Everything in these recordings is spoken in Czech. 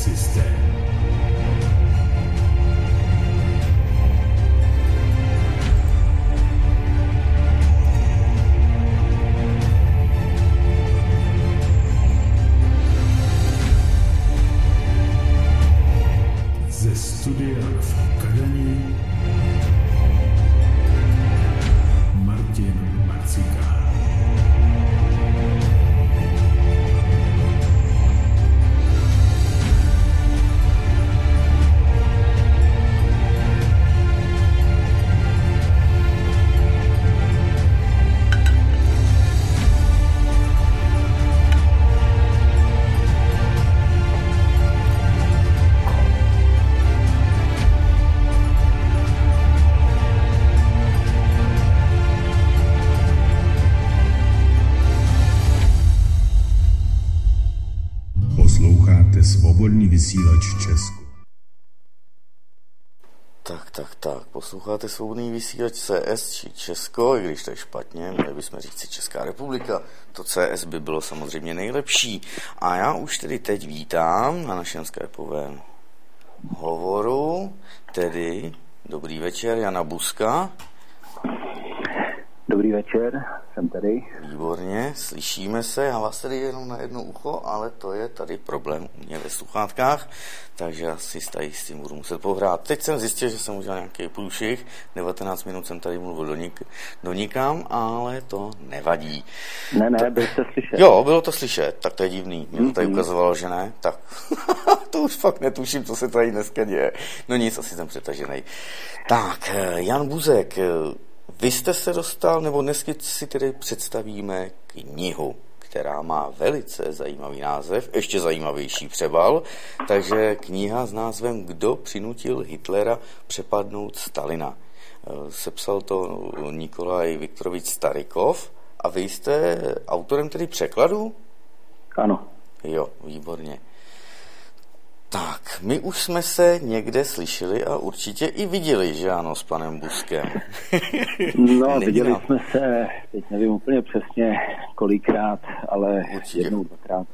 systém. Ze studia v Kadani Martin Marcika. Posloucháte Svobodný vysílač Česko. Tak, posloucháte Svobodný vysílač CS či Česko, i když to je špatně, měli bychom říct si Česká republika, to CS by bylo samozřejmě nejlepší. A já už tedy teď vítám na našem skypovém hovoru, tedy dobrý večer, Jana Buska. Dobrý večer, jsem tady. Výborně, slyšíme se, já vás tady jenom na jedno ucho, ale to je tady problém u mě ve sluchátkách, takže asi tady s tím budu muset pohrát. Teď jsem zjistil, že jsem udělal nějaký průšvih, 19 minut jsem tady mluvil do nikam, ale to nevadí. Ne, bylo to slyšet. Jo, bylo to slyšet, tak to je divný, mě to tady ukazovalo, že ne, tak to už fakt netuším, co se tady dneska děje. No nic, asi jsem přetaženej. Tak, Jan Buzek, vy jste se dostal, nebo dneska si tedy představíme knihu, která má velice zajímavý název, ještě zajímavější přebal, takže kniha s názvem Kdo přinutil Hitlera přepadnout Stalina. Sepsal to Nikolaj Viktorovič Starykov a vy jste autorem tedy překladu? Ano. Jo, výborně. Tak, my už jsme se někde slyšeli a určitě i viděli, že ano, s panem Buskem. No, viděli jsme se, teď nevím úplně přesně kolikrát, ale určitě. Jednou, dvakrát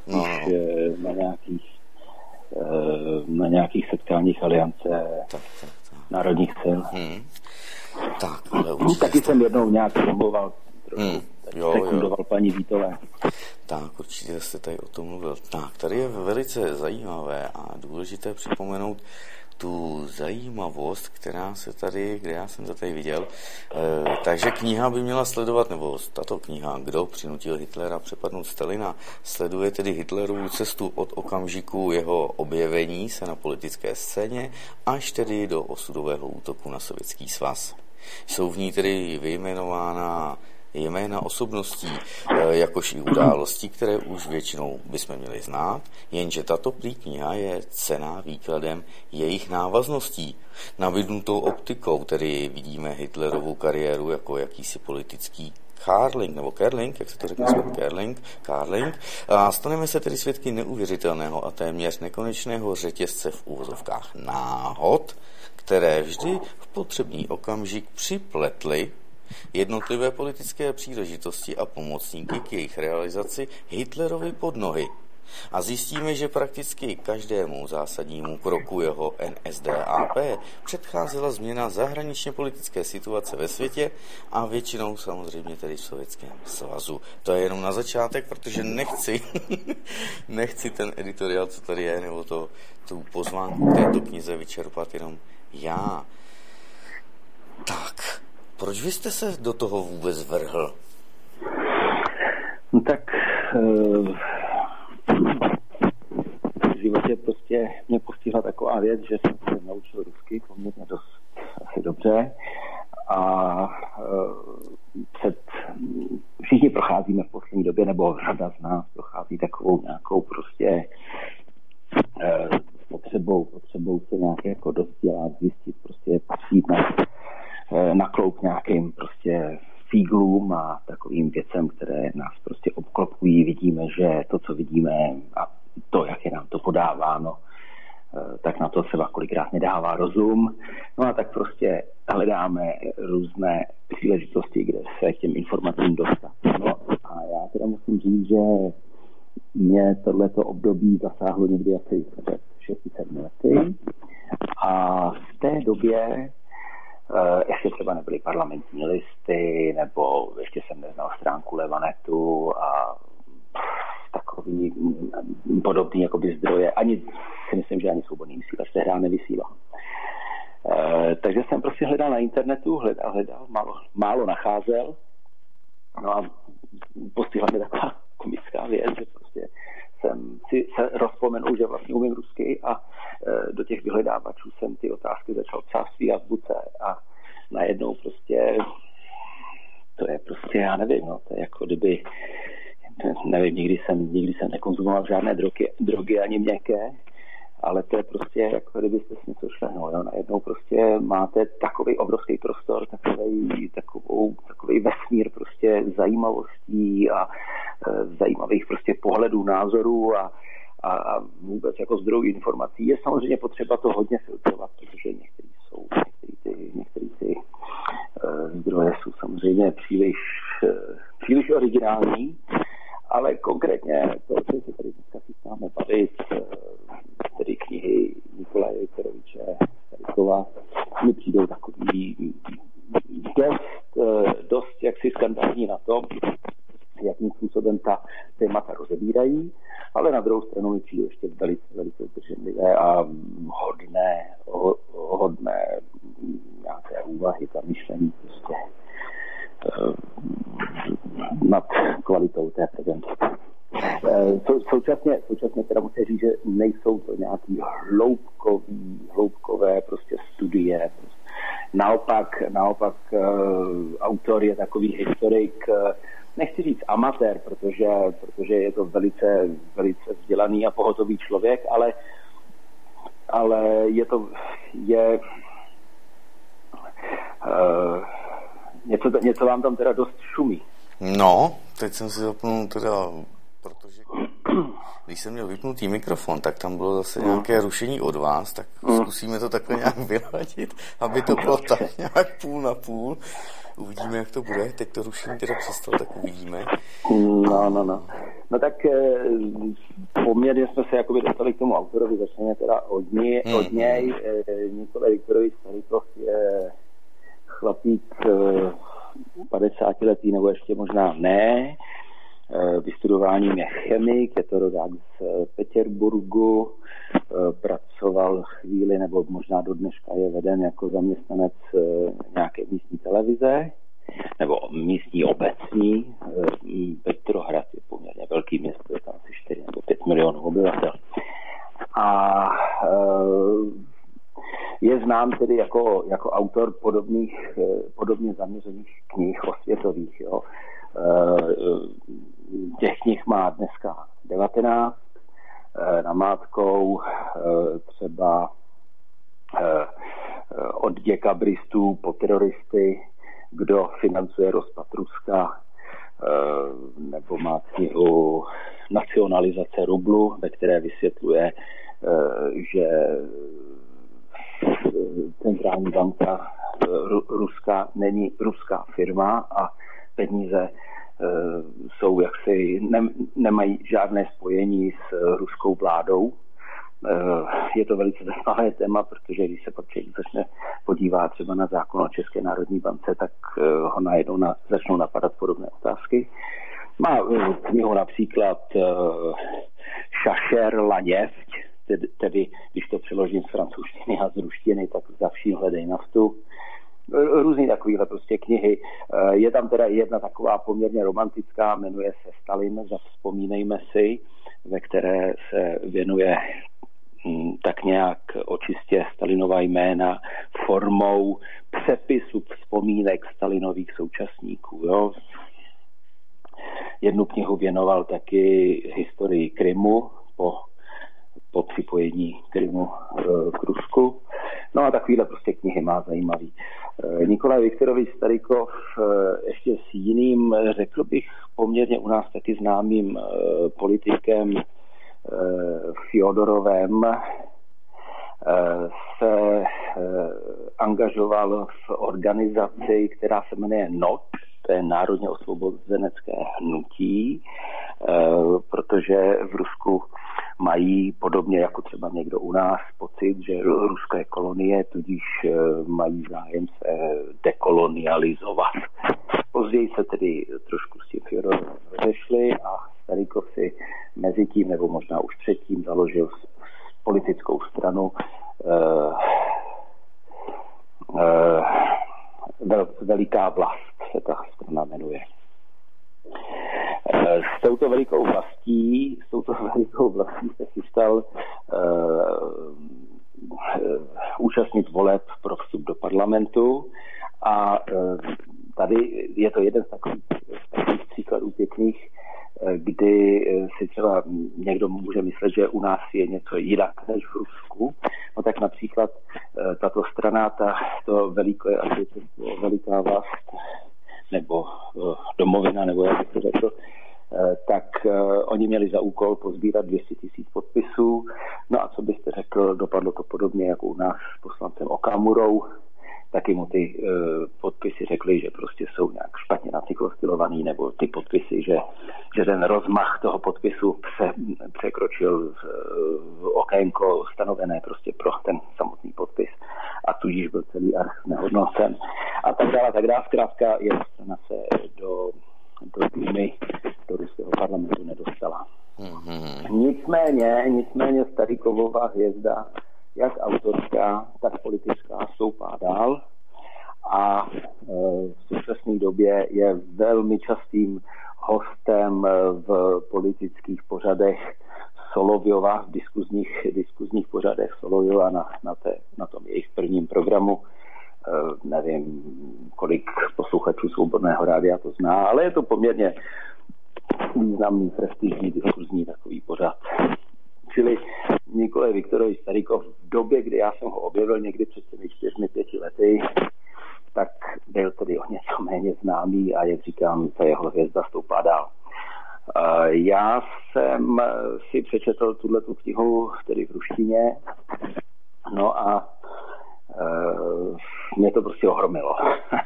na nějakých setkáních Aliance národních sil. Tak, ale určitě. Taky jsem jednou nějak domluval sekundoval paní Vítové. Tak, určitě jste tady o tom mluvil. Tak, tady je velice zajímavé a důležité připomenout tu zajímavost, kde já jsem to tady viděl. Takže kniha by měla sledovat, nebo tato kniha, Kdo přinutil Hitlera přepadnout Stalina, sleduje tedy Hitlerovu cestu od okamžiku jeho objevení se na politické scéně až tedy do osudového útoku na Sovětský svaz. Jsou v ní tedy vyjmenována jména osobností, jakož i událostí, které už většinou bychom měli znát, jenže tato prý kniha je cenná výkladem jejich návazností. Nabídnutou optikou, tedy vidíme Hitlerovu kariéru jako jakýsi politický Carling, jak se to řekne, Carling, a staneme se tedy svědky neuvěřitelného a téměř nekonečného řetězce v úvozovkách náhod, které vždy v potřebný okamžik připletly jednotlivé politické příležitosti a pomocníky k jejich realizaci Hitlerovi pod nohy. A zjistíme, že prakticky každému zásadnímu kroku jeho NSDAP předcházela změna zahraničně politické situace ve světě a většinou samozřejmě tedy v Sovětském svazu. To je jenom na začátek, protože nechci ten editoriál, co tady je, nebo tu pozvánku k této knize vyčerpat jenom já. Tak, proč vy jste se do toho vůbec vrhl? No tak v životě prostě mě postihla taková věc, že jsem se naučil rusky poměrně dost asi dobře a všichni procházíme v poslední době, nebo řada z nás prochází takovou nějakou prostě potřebou se nějak jako dozdělat, zjistit, prostě přijít na kloup nějakým prostě fíglům a takovým věcem, které nás prostě obklopují. Vidíme, že to, co vidíme a to, jak je nám to podáváno, tak na to se kolikrát nedává rozum. No a tak prostě hledáme různé příležitosti, kde se k těm informacím dostat. No a já teda musím říct, že mě tohleto období zasáhlo někdy asi před 6-7 lety. A v té době ještě třeba nebyly parlamentní listy, nebo ještě jsem neznal stránku Levanetu a takový podobný jakoby zdroje. Ani si myslím, že ani svobodný vysílač tehdy nevysílal. Takže jsem prostě hledal na internetu, hledal, málo nacházel. No a postihla mě taková komická věc, že prostě jsem si se rozpomenul, že vlastně umím rusky a do těch vyhledávačů jsem ty otázky začal psát svý azbuce a najednou prostě to je prostě, já nevím, no, to je jako kdyby, nevím, nikdy jsem nekonzumoval žádné drogy ani měkké, ale to je prostě jako kdybyste si něco šlehnul, jo. Najednou prostě máte takový obrovský prostor, takový vesmír prostě zajímavostí a zajímavých prostě pohledů, názorů a vůbec jako zdrojů informací. Je samozřejmě potřeba to hodně filtrovat, protože některé ty zdroje jsou samozřejmě příliš originální, ale konkrétně to, co se tady dneska chystáme bavit, tedy knihy Nikolaje Viktoroviče Starykova, mi přijdou takový dost jaksi skandální na tom, jakým způsobem ta témata rozebírají, ale na druhou stranu mi přijde ještě velice zdrženlivé a hodné nějaké úvahy, zamýšlení prostě nad kvalitou té prezentace. Současně teda musím říct, že nejsou to nějaký hloubkové prostě studie. Naopak autor je takový historik, nechci říct amatér, protože je to velice vzdělaný a pohotový člověk, ale něco vám tam teda dost šumí. No, teď jsem si zapnul teda, protože když jsem měl vypnutý mikrofon, tak tam bylo zase nějaké rušení od vás, tak zkusíme to takhle nějak vyladit, aby to bylo tak nějak půl na půl. Uvidíme, jak to bude. Teď to rušení teda přestalo, tak uvidíme. No. No tak poměrně jsme se jakoby dostali k tomu autorovi, začneme teda od něj. Nikolaj Viktorovич Starykov je chlapík 50 letý, nebo ještě možná ne. Vystudováním je chemik, je to rodák z Petěrburgu, pracoval chvíli, nebo možná do dneška je veden jako zaměstnanec nějaké místní televize, nebo místní obecní. Petrohrad je poměrně velký město, je tam asi 4 nebo 5 milionů obyvatel. A je znám tedy jako autor podobně zaměřených knih osvětových. Jo. Těch knih má dneska 19, namátkou třeba od děkabristů po teroristy, kdo financuje rozpad Ruska, nebo má knihu Nacionalizace rublu, ve které vysvětluje, že centrální banka Ruska není ruská firma a peníze jsou jaksi, nemají žádné spojení s ruskou vládou. Je to velice zajímavé téma, protože když se pak člověk podívá třeba na zákon o České národní bance, tak ho najednou začnou napadat podobné otázky. Má knihu například Šašer la nefť, tedy když to přeložím z francouzštiny a z ruštiny, tak za vším hledej naftu. Různý takovýhle prostě knihy. Je tam teda jedna taková poměrně romantická, jmenuje se Stalin, Zavzpomínejme si, ve které se věnuje tak nějak očistě Stalinova jména formou přepisu vzpomínek Stalinových současníků. Jo. Jednu knihu věnoval taky historii Krymu po připojení Krymu k Rusku. No a takovýhle prostě knihy má zajímavý. Nikolaj Viktorovич Starykov ještě s jiným, řekl bych, poměrně u nás taky známým politikem Fjodorovem se angažoval v organizaci, která se jmenuje NOT, to je Národně osvobozenecké hnutí, protože v Rusku mají podobně jako třeba někdo u nás pocit, že Rusko je kolonie, tudíž mají zájem se dekolonializovat. Později se tedy trošku s tím Fjodorovem rozešli a Starýkov si mezi tím, nebo možná už předtím, založil politickou stranu Veliká vlast se ta strana jmenuje. S touto velikou vlastí se chystal účastnit voleb pro vstup do parlamentu a tady je to jeden z takových příkladů pěkných, kdy si třeba někdo může myslet, že u nás je něco jinak než v Rusku. No tak například tato strana, to veliká vlast, nebo domovina, nebo jak bych to řekl, tak oni měli za úkol pozbírat 200 000 podpisů. No a co byste řekl, dopadlo to podobně jako u nás s poslancem Okamurou. Taky mu ty podpisy řekli, že prostě jsou nějak špatně nacyklostylovaný, nebo ty podpisy, že ten rozmach toho podpisu překročil okénko stanovené prostě pro ten samotný podpis a tudíž byl celý arch nehodnocen a tak dále. Zkrátka jeho strana se do Dumy, do ruského parlamentu nedostala. Nicméně Starýkovova hvězda, jak autorská, tak politická, stoupá dál a v současné době je velmi častým hostem v politických pořadech Solovjova, v diskuzních pořadech Solovjova na tom jejich prvním programu. Nevím, kolik posluchačů Svobodného rádia to zná, ale je to poměrně významný, prestižní diskuzní takový pořad. Čili Nikolaj Viktorovич Starýkov v době, kdy já jsem ho objevil někdy před těmi 4-5 lety, tak byl tedy o něco méně známý a jak říkám, ta jeho hvězda stoupá dál. Já jsem si přečetl tuhletu knihu tedy v ruštině, no a mě to prostě ohromilo.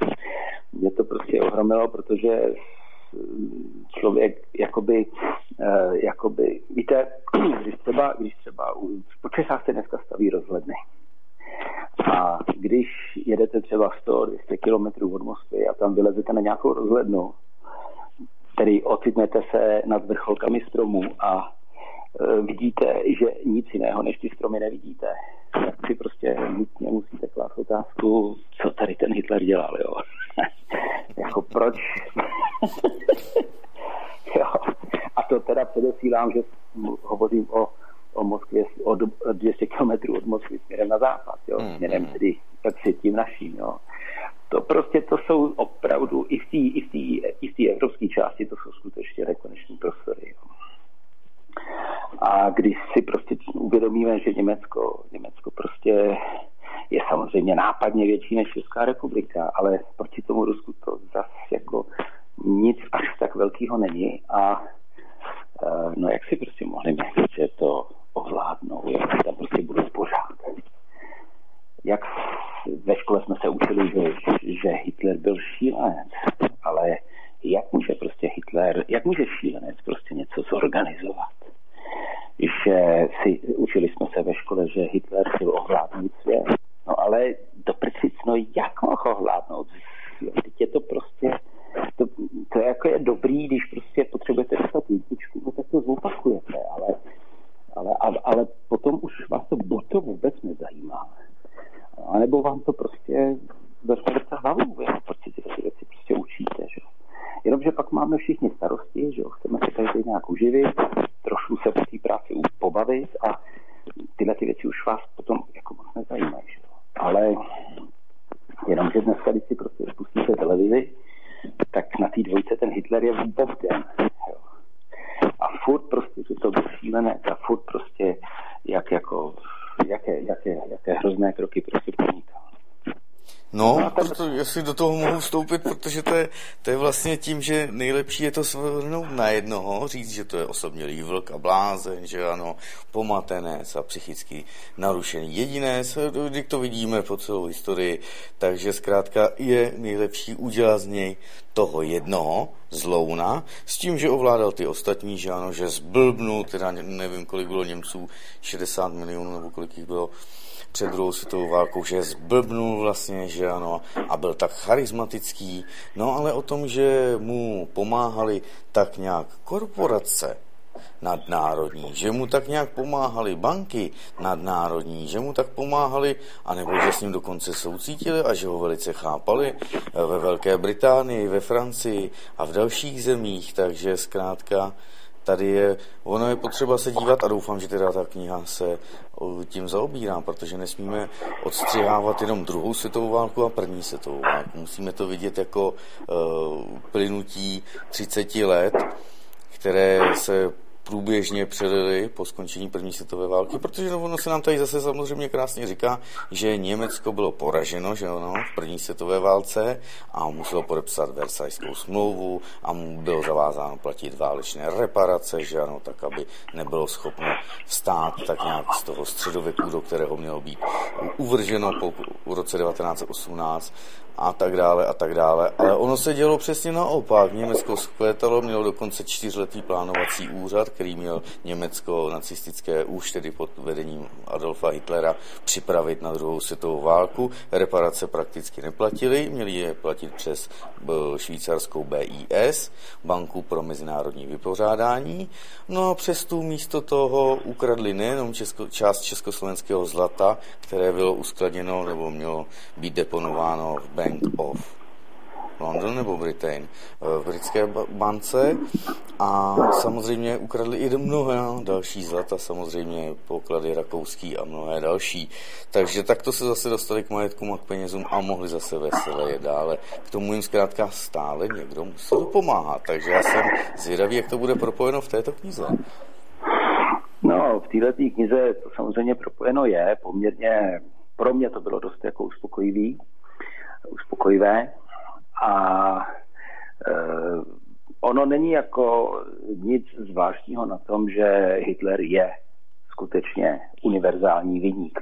Protože člověk jakoby víte, když třeba po Čechách se dneska staví rozhledny. A když jedete třeba 100-200 kilometrů od Moskvy a tam vylezete na nějakou rozhlednu, tedy ocitnete se nad vrcholkami stromů a vidíte, že nic jiného než ty stromy nevidíte, tak si prostě nutně musíte klást otázku, co tady ten Hitler dělal, jo. Jako proč? Jo. A to teda předesílám, že hovořím o Moskvě, o 200 kilometrů od Moskvy směrem na západ, jo. Směrem tedy tak si tím naším, jo. To prostě to jsou opravdu i v té evropské části, to jsou skutečně nekoneční prostory, jo. A když si prostě uvědomíme, že Německo prostě je samozřejmě nápadně větší než Česká republika, ale proti tomu Rusku to zase jako nic až tak velkého není a no jak si prostě mohli myslet, že to ovládnou, jak tam prostě budou pořád. Jak ve škole jsme se učili, že Hitler byl šílenec, ale jak může šílenec prostě něco zorganizovat? Učili jsme se ve škole, že Hitler chtěl ovládnout svět. No ale do prčic, no jak mohl ovládnout svět? Teď je to prostě, to jako je dobrý, když prostě potřebujete dostat jedničku, no tak to zopakujete, ale potom už vás to vůbec nezajímá. A nebo vám to prostě vezme hlavu, proč si ty věci prostě učíte, že? Jenomže pak máme všichni starosti, že jo, chceme se každý nějak uživit, trošku se po té práci pobavit a tyhle ty věci už vás potom jako moc nezajímají, že jo. Ale jenomže dneska, když si prostě spustíte televizi, tak na té dvojce ten Hitler je vůbec den, jo. A furt prostě, že to byl šílenec a furt prostě jaké hrozné kroky prostě podnikal. No, jestli do toho mohu vstoupit, protože to je vlastně tím, že nejlepší je to svrhnout na jednoho, říct, že to je osobnělý vlk a blázen, že ano, pomatenec a psychicky narušený jedinec, když to vidíme po celou historii, takže zkrátka je nejlepší udělat z něj toho jednoho zlouna, s tím, že ovládal ty ostatní, že ano, že zblbnul, teda nevím, kolik bylo Němců, 60 milionů nebo kolik jich bylo před druhou světovou válkou, že zblbnul vlastně, že ano, a byl tak charismatický, no ale o tom, že mu pomáhali tak nějak korporace nadnárodní, že mu tak nějak pomáhali banky nadnárodní, že mu tak pomáhali, anebo že s ním dokonce soucítili a že ho velice chápali ve Velké Británii, ve Francii a v dalších zemích, takže zkrátka tady ono je potřeba se dívat a doufám, že teda ta kniha se tím zaobírá, protože nesmíme odstřihávat jenom druhou světovou válku a první světovou válku. Musíme to vidět jako plynutí 30 let, které se průběžně přelili po skončení první světové války, protože ono se nám tady zase samozřejmě krásně říká, že Německo bylo poraženo, že ono, v první světové válce a muselo podepsat Versajskou smlouvu a mu bylo zavázáno platit válečné reparace, že ano, tak aby nebylo schopno vstát tak nějak z toho středověku, do kterého mělo být uvrženo po roce 1918 a tak dále, ale ono se dělo přesně naopak. Německo vzkvétalo, mělo dokonce 4letý plánovací úřad, který měl Německo nacistické už tedy pod vedením Adolfa Hitlera připravit na druhou světovou válku. Reparace prakticky neplatili, měli je platit přes švýcarskou BIS, Banku pro mezinárodní vypořádání. No a přes tu místo toho ukradli nejenom část československého zlata, které bylo uskladněno nebo mělo být deponováno v Bank of London nebo Britain, v britské bance a samozřejmě ukradli i mnohé další zlata, samozřejmě poklady rakouský a mnohé další. Takže takto se zase dostali k majetkům a k penězům a mohli zase vesele je dále. K tomu jim zkrátka stále někdo musel pomáhat, takže já jsem zvědavý, jak to bude propojeno v této knize. No, v této knize to samozřejmě propojeno je, poměrně, pro mě to bylo dost jako uspokojivé a ono není jako nic zvláštního na tom, že Hitler je skutečně univerzální viník,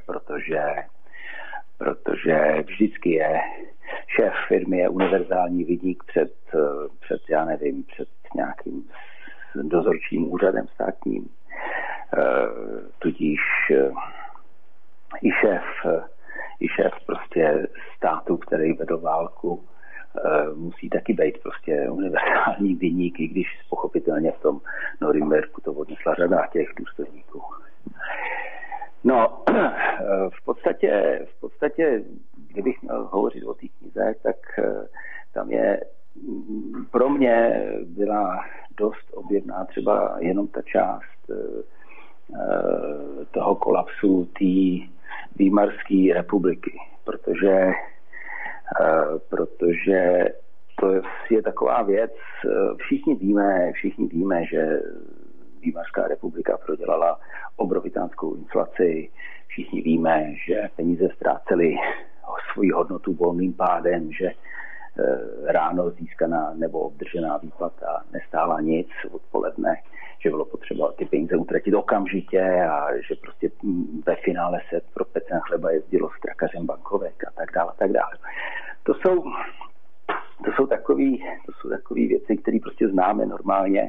protože vždycky je šéf firmy je univerzální viník před já nevím, před nějakým dozorčím úřadem státním, tudíž i šéf prostě státu, který vedl válku, musí taky být prostě univerzální viník, i když pochopitelně v tom Norimberku to odnesla řada těch důstojníků. No, v podstatě, kdybych měl hovořit o té knize, tak tam je, pro mě byla dost objevná třeba jenom ta část toho kolapsu té Výmarské republiky, protože to je taková věc, všichni víme, že Výmarská republika prodělala obrovitánskou inflaci, všichni víme, že peníze ztrácely svoji hodnotu volným pádem, že ráno získaná nebo obdržená výplata nestála nic odpoledne, že bylo potřeba ty peníze utratit okamžitě a že prostě ve finále se pro pecen chleba jezdilo s trakařem bankovek a tak dále. To jsou takové věci, které prostě známe normálně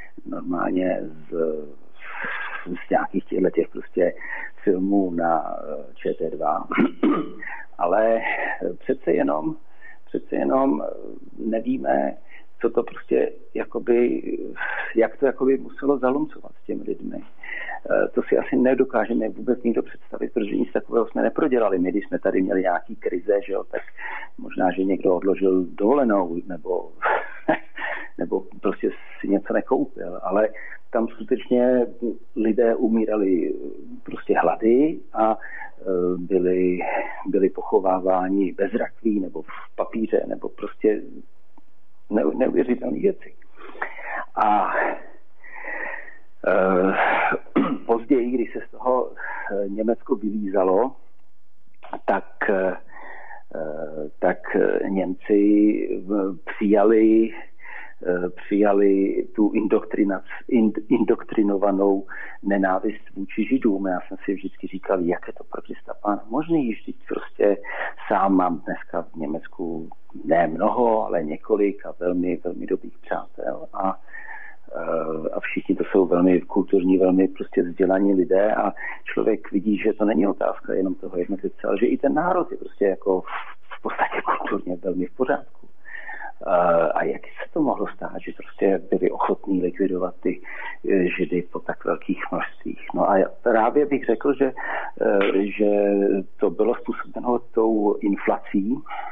z nějakých těch prostě filmů na ČT2, ale přece jenom nevíme, co to prostě jak to muselo zalomcovat s těmi lidmi. To si asi nedokážeme vůbec nikdo představit, protože nic takového jsme neprodělali. My, když jsme tady měli nějaký krize, že jo, tak možná, že někdo odložil dovolenou nebo prostě si něco nekoupil, ale tam skutečně lidé umírali prostě hlady a byli pochováváni bez rakví nebo v papíře nebo prostě neuvěřitelné věci. A později, když se z toho Německo vylízalo, tak tak Němci přijali tu indoktrinovanou nenávist vůči Židům. Já jsem si vždycky říkal, jak je to proti Stepánu možný, vždyť prostě sám mám dneska v Německu ne mnoho, ale několik a velmi, velmi dobrých přátel a všichni to jsou velmi kulturní, velmi prostě vzdělaní lidé a člověk vidí, že to není otázka jenom toho jednotlivce, ale že i ten národ je prostě jako v podstatě kulturně velmi v pořádku. A jak se to mohlo stát, že prostě byli ochotní likvidovat ty Židy po tak velkých množstvích. No a právě bych řekl, že to bylo způsobeno tou inflací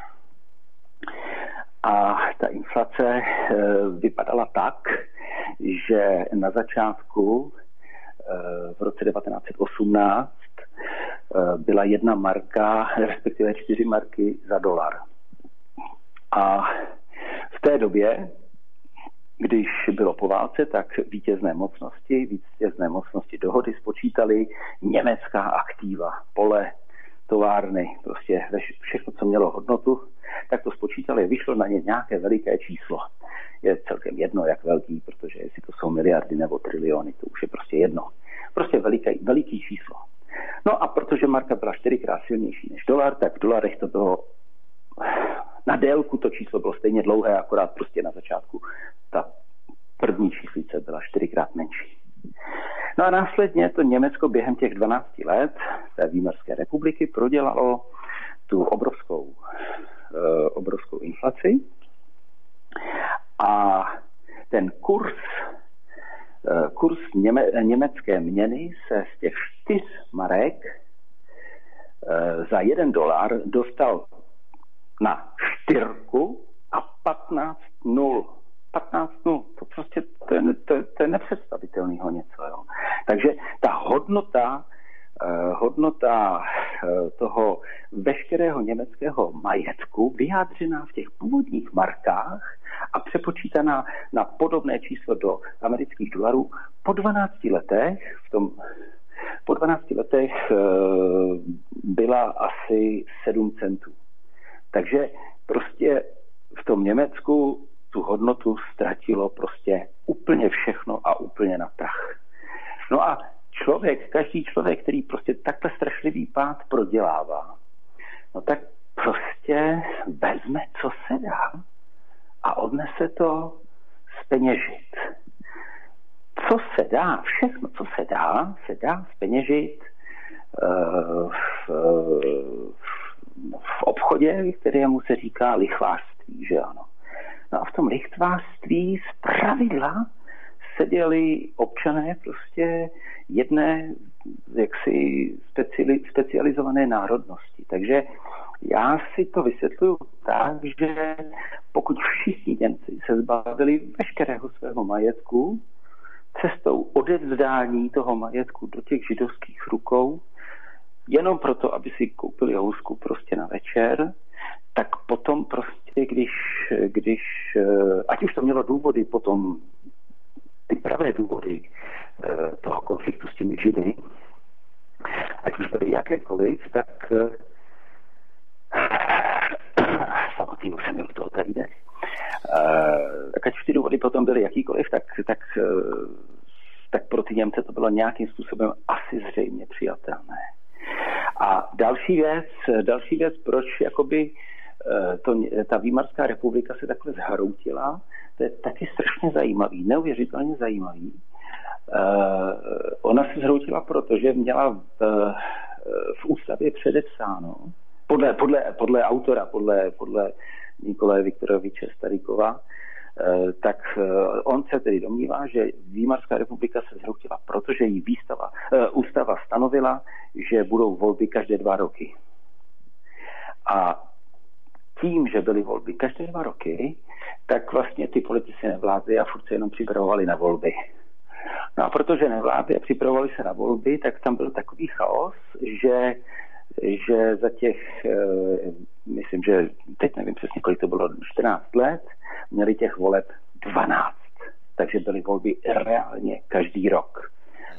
a ta inflace vypadala tak, že na začátku v roce 1918 byla 1 marka, respektive 4 marky za dolar. A v té době, když bylo po válce, tak vítězné mocnosti dohody spočítali německá aktíva, pole, továrny, prostě všechno, co mělo hodnotu, tak to spočítali, vyšlo na ně nějaké veliké číslo. Je celkem jedno, jak velký, protože jestli to jsou miliardy nebo triliony, to už je prostě jedno. Prostě veliký číslo. No a protože marka byla 4krát silnější než dolar, tak v dolarech to bylo na délku to číslo bylo stejně dlouhé, akorát prostě na začátku ta první číslice byla 4krát menší. No a následně to Německo během těch 12 let té Výmarské republiky prodělalo tu obrovskou inflaci a ten kurz německé měny se z těch 4 marek za $1 dostal na 4 a 15 nul. 15 nul, to prostě to je nepředstavitelného něco. Jo. Takže ta hodnota toho veškerého německého majetku vyjádřená v těch původních markách a přepočítaná na podobné číslo do amerických dolarů po 12 letech byla asi 7 centů. Takže prostě v tom Německu tu hodnotu ztratilo prostě úplně všechno a úplně na prach. No a každý člověk, který prostě takhle strašlivý pád prodělává, no tak prostě vezme, co se dá a odnese to zpeněžit. Co se dá, všechno, co se dá zpeněžit v obchodě, kterému se říká lichvářství, že ano. No a v tom lichvářství zpravidla seděli občané prostě jedné jaksi specializované národnosti. Takže já si to vysvětluju tak, že pokud všichni Němci se zbavili veškerého svého majetku cestou odevzdání toho majetku do těch židovských rukou, jenom proto, aby si koupili housku prostě na večer, tak potom prostě, když ať už to mělo důvody potom, ty pravé důvody toho konfliktu s těmi Židy, ať už byly jakékoliv, tak samotný už jsem jim toho tady jde. Tak ať už ty důvody potom byly jakýkoliv, tak pro ty Němce to bylo nějakým způsobem asi zřejmě přijatelné. A další věc, proč jakoby ta Výmarská republika se takhle zhroutila, to je taky strašně zajímavý, neuvěřitelně zajímavý. Ona se zhroutila, protože měla v ústavě předepsáno, podle autora, podle Nikolaje Viktoroviče Starykova, tak on se tedy domnívá, že Výmarská republika se zhroutila, protože jí ústava stanovila, že budou volby každé 2 roky. A tím, že byly volby každé 2 roky, tak vlastně ty politici nevládli a furt se jenom připravovali na volby. No a protože nevládli a připravovali se na volby, tak tam byl takový chaos, že za těch, myslím, že teď nevím přesně, kolik to bylo, 14 let, měli těch voleb 12. Takže byly volby reálně každý rok.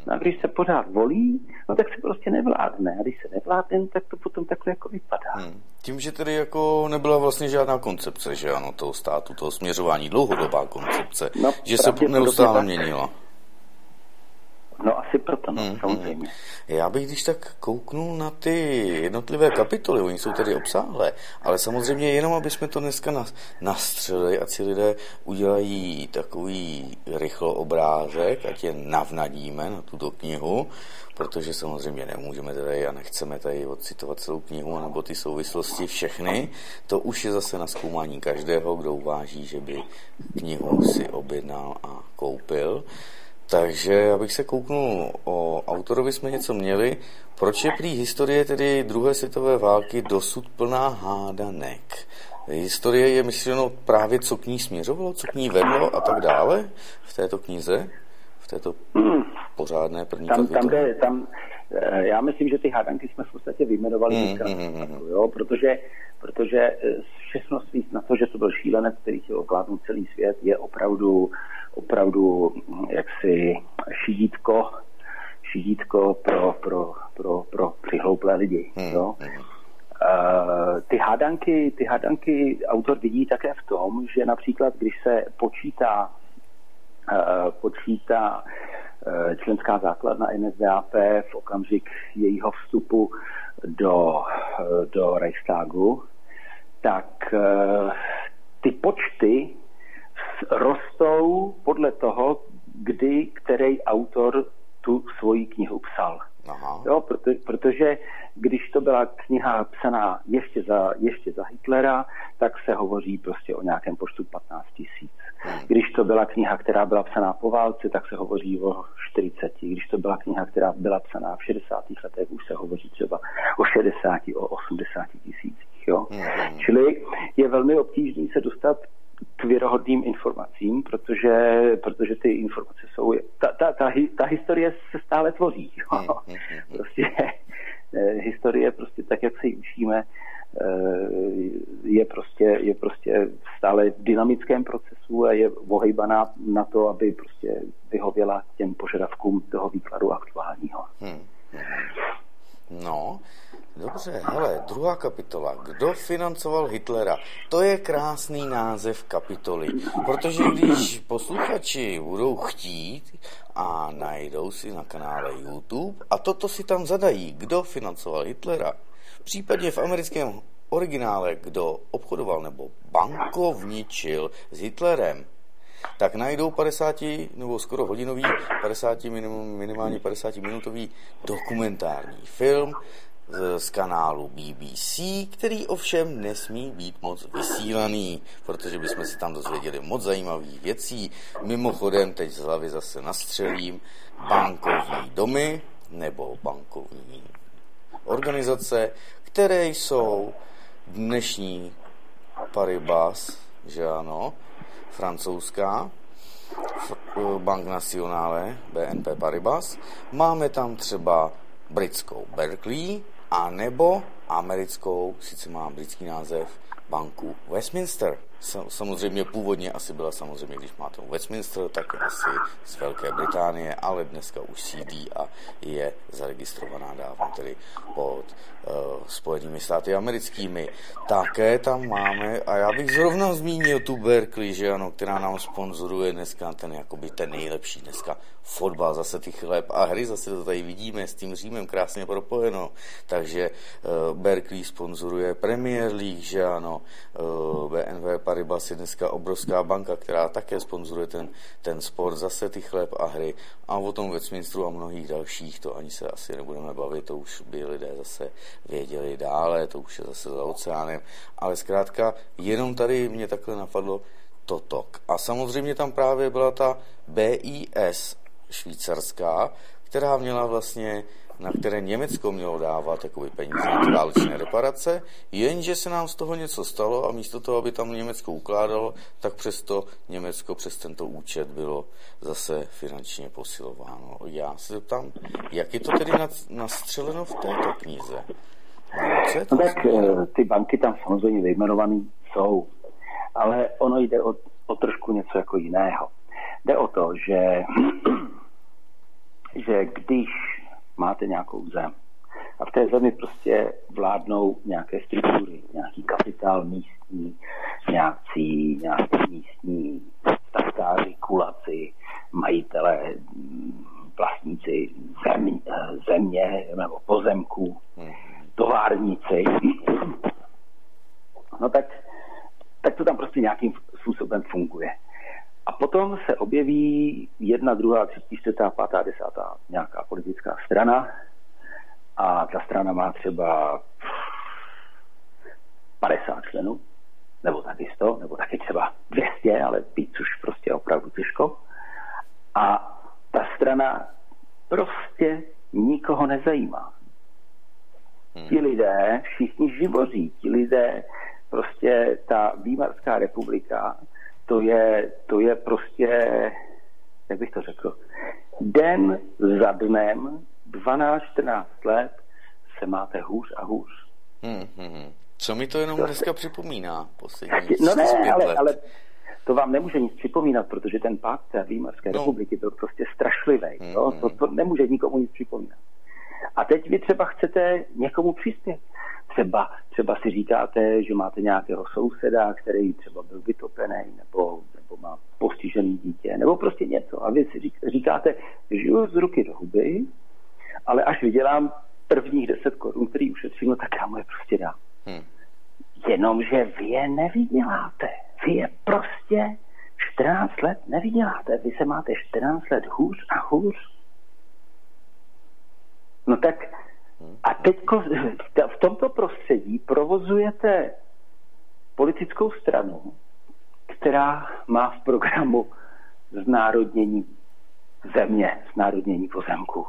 No a když se pořád volí, no tak se prostě nevládne. A když se nevládne, tak to potom takhle jako vypadá. Tím, že tedy jako nebyla vlastně žádná koncepce, že ano, toho státu, toho směřování, dlouhodobá koncepce, no, že se neustále měnila. No asi proto, samozřejmě. Já bych když tak kouknul na ty jednotlivé kapitoly, oni jsou tedy obsáhlé, ale samozřejmě jenom, aby jsme to dneska nastřelili, ať si lidé udělají takový rychloobrázek, ať je navnadíme na tuto knihu, protože samozřejmě nemůžeme tady a nechceme tady odcitovat celou knihu nebo ty souvislosti všechny. To už je zase na zkoumání každého, kdo uváží, že by knihu si objednal a koupil. Takže já bych se kouknul, o autorovi jsme něco měli. Proč je prý historie tedy druhé světové války dosud plná hádanek? Historie je myšleno právě, co k ní směřovalo, co k ní vedlo a tak dále v této knize, v této pořádné první kapitole? Já myslím, že ty hádanky jsme v podstatě vyjmenovali jo, protože všechno svít na to, že to byl šílenec, který chtěl ovládnout celý svět, je opravdu jaksi šidítko pro přihlouplé lidi. Jo? Ty hádanky autor vidí také v tom, že například, když se počítá členská základna NSDAP v okamžik jejího vstupu do Reichstagu, tak ty počty rostou podle toho, kdy který autor tu svoji knihu psal. Jo, protože když to byla kniha psaná ještě za Hitlera, tak se hovoří prostě o nějakém počtu 15 000. Když to byla kniha, která byla psaná po válce, tak se hovoří o 40. Když to byla kniha, která byla psaná v 60. letech, už se hovoří třeba o 60, o 80 tisících. Jo? Čili je velmi obtížné se dostat k věrohodným informacím, protože ty informace jsou... Ta historie se stále tvoří. Prostě historie prostě tak, jak se ji učíme, je prostě stále v dynamickém procesu a je ohejbaná na to, aby prostě vyhověla těm požadavkům toho výkladu aktuálního. No, dobře, hele, druhá kapitola. Kdo financoval Hitlera? To je krásný název kapitoly, protože když posluchači budou chtít a najdou si na kanále YouTube a toto si tam zadají, kdo financoval Hitlera, případně v americkém originále, kdo obchodoval nebo bankovničil s Hitlerem, tak najdou 50 nebo skoro hodinový, minimálně 50-minutový dokumentární film z kanálu BBC, který ovšem nesmí být moc vysílaný, protože bychom si tam dozvěděli moc zajímavých věcí. Mimochodem, teď z hlavy zase nastřelím, bankovní domy nebo bankovní organizace, které jsou dnešní Paribas, že ano, francouzská, Banque Nationale, BNP Paribas. Máme tam třeba britskou Berkeley, a nebo americkou, sice má britský název, banku Westminster. Samozřejmě původně asi byla samozřejmě, když máte Westminster, tak asi z Velké Británie, ale dneska už sídlí a je zaregistrovaná dávno tedy pod Spojenými státy americkými. Také tam máme, a já bych zrovna zmínil tu Berkeley, že ano, která nám sponzoruje dneska ten nejlepší dneska fotbal, zase ty chléb a hry, zase to tady vidíme s tím Římem krásně propojeno. Takže Berkeley sponzoruje Premier League, že ano, BNP Paribas je dneska obrovská banka, která také sponzoruje ten sport, zase ty chléb a hry. A o tom Westminsteru a mnohých dalších, to ani se asi nebudeme bavit, to už by lidé zase věděli dále, to už je zase za oceánem. Ale zkrátka, jenom tady mě takhle napadlo toto. A samozřejmě tam právě byla ta BIS švýcarská, která měla vlastně, na které Německo mělo dávat takové peníze na válečné reparace, jenže se nám z toho něco stalo a místo toho, aby tam Německo ukládalo, tak přesto Německo přes tento účet bylo zase finančně posilováno. Já se zeptám, jak je to tedy nastřeleno v této knize? No tak ty banky tam samozřejmě vyjmenované jsou, ale ono jde o trošku něco jako jiného. Jde o to, že když máte nějakou zem a v té zemi prostě vládnou nějaké struktury, nějaký kapitál místní, nějaký místní statkáři, kulaci, majitelé, vlastníci země nebo pozemků, továrníci, no tak to tam prostě nějakým způsobem funguje. A potom se objeví 1, 2, 3, 4, 5, 10 nějaká politická strana a ta strana má třeba 50 členů, nebo taky 100, nebo taky třeba 200, ale víc už prostě opravdu těžko. A ta strana prostě nikoho nezajímá. Ti lidé všichni živoří, ti lidé prostě ta Výmarská republika, to je prostě, jak bych to řekl, den za dnem, 12-14 let se máte hůř a hůř. Co mi to jenom dneska připomíná? No ne, ale to vám nemůže nic připomínat, protože ten pád té Výmarské republiky byl prostě strašlivý. To nemůže nikomu nic připomínat. A teď vy třeba chcete někomu přispět. Třeba si říkáte, že máte nějakého souseda, který třeba byl vytopený, nebo má postižený dítě, nebo prostě něco. A vy si říkáte, žiju z ruky do huby, ale až vydělám prvních 10 korun, který ušetřím, no tak já mu je prostě dám. Jenomže vy je nevyděláte. Vy je prostě 14 let nevyděláte. Vy se máte 14 let hůř a hůř. No tak a teď v tomto prostředí provozujete politickou stranu, která má v programu znárodnění země, znárodnění pozemku,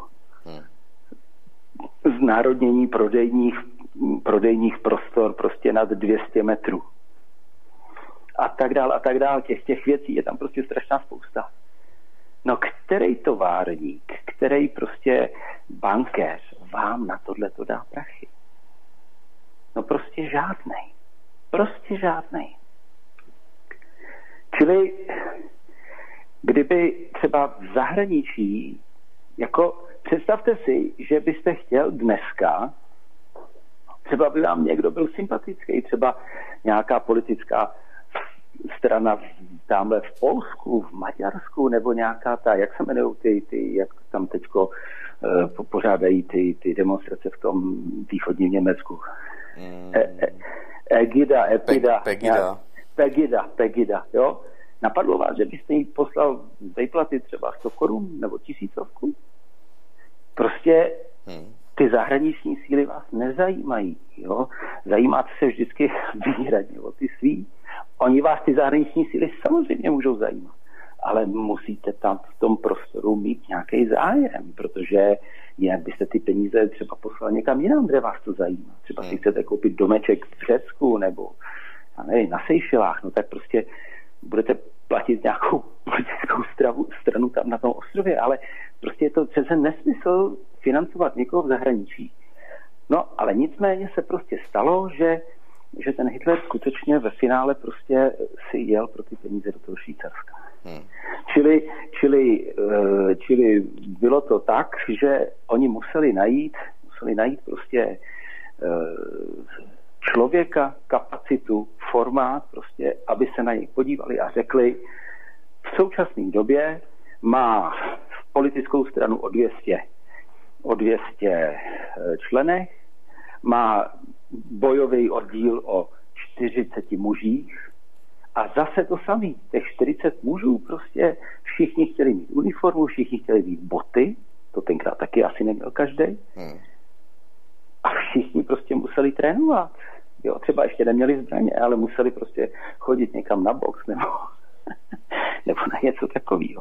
znárodnění prodejních prostor prostě nad 200 metrů. A tak dál. Těch věcí je tam prostě strašná spousta. No který továrník, který prostě bankéř vám na tohleto dá prachy? No prostě žádnej. Čili kdyby třeba v zahraničí, jako představte si, že byste chtěl dneska, třeba by vám někdo byl sympatický, třeba nějaká politická strana tamhle v Polsku, v Maďarsku, nebo nějaká ta, jak se jmenují ty jak tam teďko pořádají ty demonstrace v tom východním Německu. Pegida, jo? Napadlo vás, že byste jí poslal výplaty třeba 100 korun nebo 1000? Prostě ty zahraniční síly vás nezajímají, jo? Zajímáte se vždycky výhradně o ty svý. Oni vás ty zahraniční síly samozřejmě můžou zajímat, ale musíte tam v tom prostoru mít nějaký zájem, protože jinak byste ty peníze třeba poslali někam jinam, kde vás to zajímá. Třeba si chcete koupit domeček v Řecku nebo na Seychelách, no tak prostě budete platit nějakou politickou stranu tam na tom ostrově, ale prostě je to přece nesmysl financovat někoho v zahraničí. No, ale nicméně se prostě stalo, že ten Hitler skutečně ve finále prostě si jel pro ty peníze do toho Švýcarska. Čili bylo to tak, že oni museli najít prostě člověka, kapacitu, formát, prostě, aby se na něj podívali a řekli, v současné době má politickou stranu o 200 členech, má bojový oddíl o 40 mužích a zase to samý. Těch 40 mužů prostě všichni chtěli mít uniformu, všichni chtěli mít boty, to tenkrát taky asi neměl každý. A všichni prostě museli trénovat. Jo, třeba ještě neměli zbraně, ale museli prostě chodit někam na box nebo na něco takového.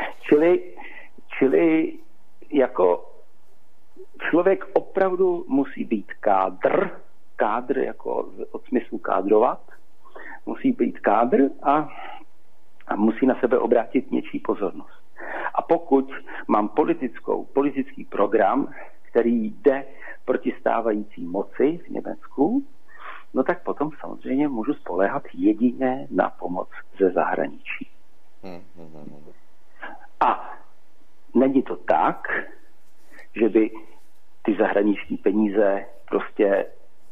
Čili jako člověk opravdu musí být kádr jako od smyslu kádrovat, musí být kádr a musí na sebe obrátit něčí pozornost. A pokud mám politický program, který jde proti stávající moci v Německu, no tak potom samozřejmě můžu spoléhat jedině na pomoc ze zahraničí. A není to tak, zahraniční peníze prostě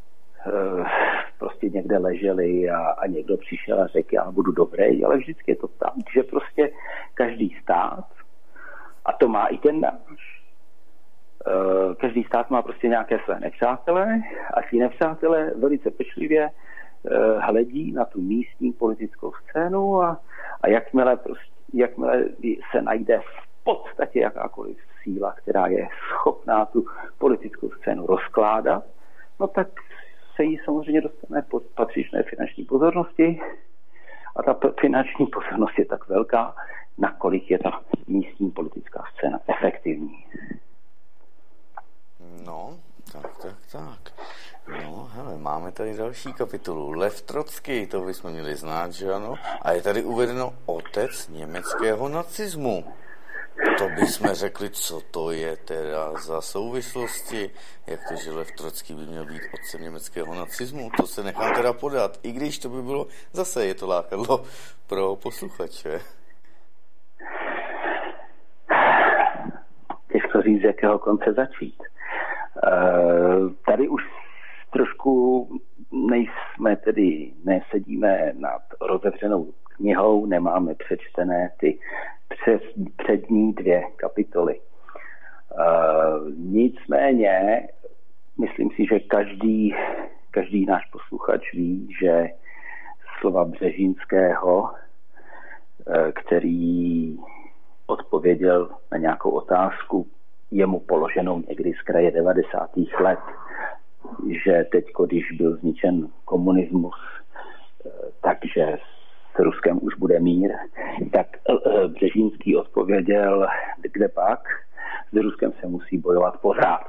někde ležely a někdo přišel a řekl, já budu dobrý, ale vždycky je to tak, že prostě každý stát, a to má i ten náš, každý stát má prostě nějaké své nepřátele a ti nepřátelé velice pečlivě hledí na tu místní politickou scénu a jakmile se najde v podstatě jakákoliv síla, která je schopná tu politickou scénu rozkládat, no tak se jí samozřejmě dostane pod patřičné finanční pozornosti a ta finanční pozornost je tak velká, nakolik je ta místní politická scéna efektivní. No, tak. No, hele, máme tady další kapitolu. Lev Trockij, to bychom měli znát, že ano? A je tady uvedeno otec německého nacismu. To bychom řekli, co to je teda za souvislosti, jak to, že Lev Trockij by měl být otcem německého nacismu. To se nechá teda podat, i když to by bylo, zase je to lákadlo pro posluchače. Těžko říct, z jakého konce začít. Tady už trošku nesedíme nad rozevřenou knihou, nemáme přečtené ty přední 2 kapitoly. Nicméně, myslím si, že každý náš posluchač ví, že slova Břežínského, který odpověděl na nějakou otázku jemu položenou někdy z kraje 90. let, že teď, když byl zničen komunismus, takže s Ruskem už bude mír, tak Břežínský odpověděl, kde pak, s Ruskem se musí bojovat pořád.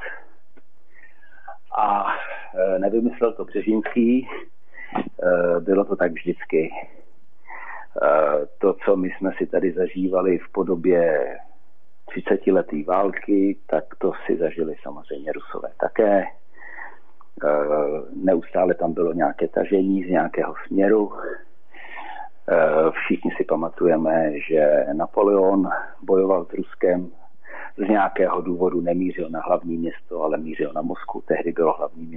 A nevymyslel to Břežínský, bylo to tak vždycky. To, co my jsme si tady zažívali v podobě 30leté války, tak to si zažili samozřejmě Rusové také. Neustále tam bylo nějaké tažení z nějakého směru. Všichni si pamatujeme, že Napoleon bojoval s Ruskem, z nějakého důvodu nemířil na hlavní město, ale mířil na Moskvu. Tehdy bylo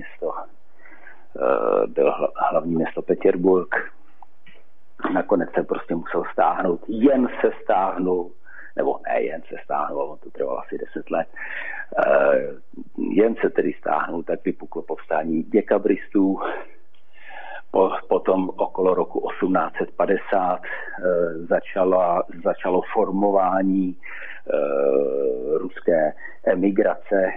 hlavní město Petěrburg. Nakonec se prostě musel stáhnout. Jen se stáhnul, on to trvalo asi 10 let. Jen se tedy stáhnul, tak vypuklo povstání děkabristů. Potom okolo roku 1850 začalo formování ruské emigrace.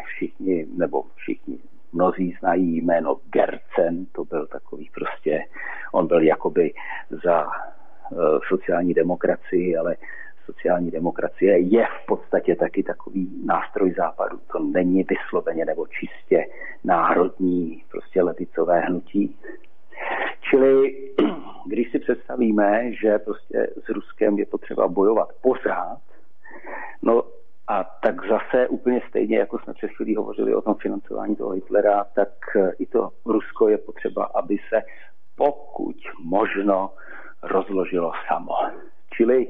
Mnozí znají jméno Gercen, to byl takový on byl jakoby za sociální demokracii, ale sociální demokracie je v podstatě taky takový nástroj západu. To není vysloveně nebo čistě národní levicové hnutí. Čili když si představíme, že s Ruskem je potřeba bojovat pořád, no a tak zase úplně stejně, jako jsme před chvílí hovořili o tom financování toho Hitlera, tak i to Rusko je potřeba, aby se pokud možno rozložilo samo. Čili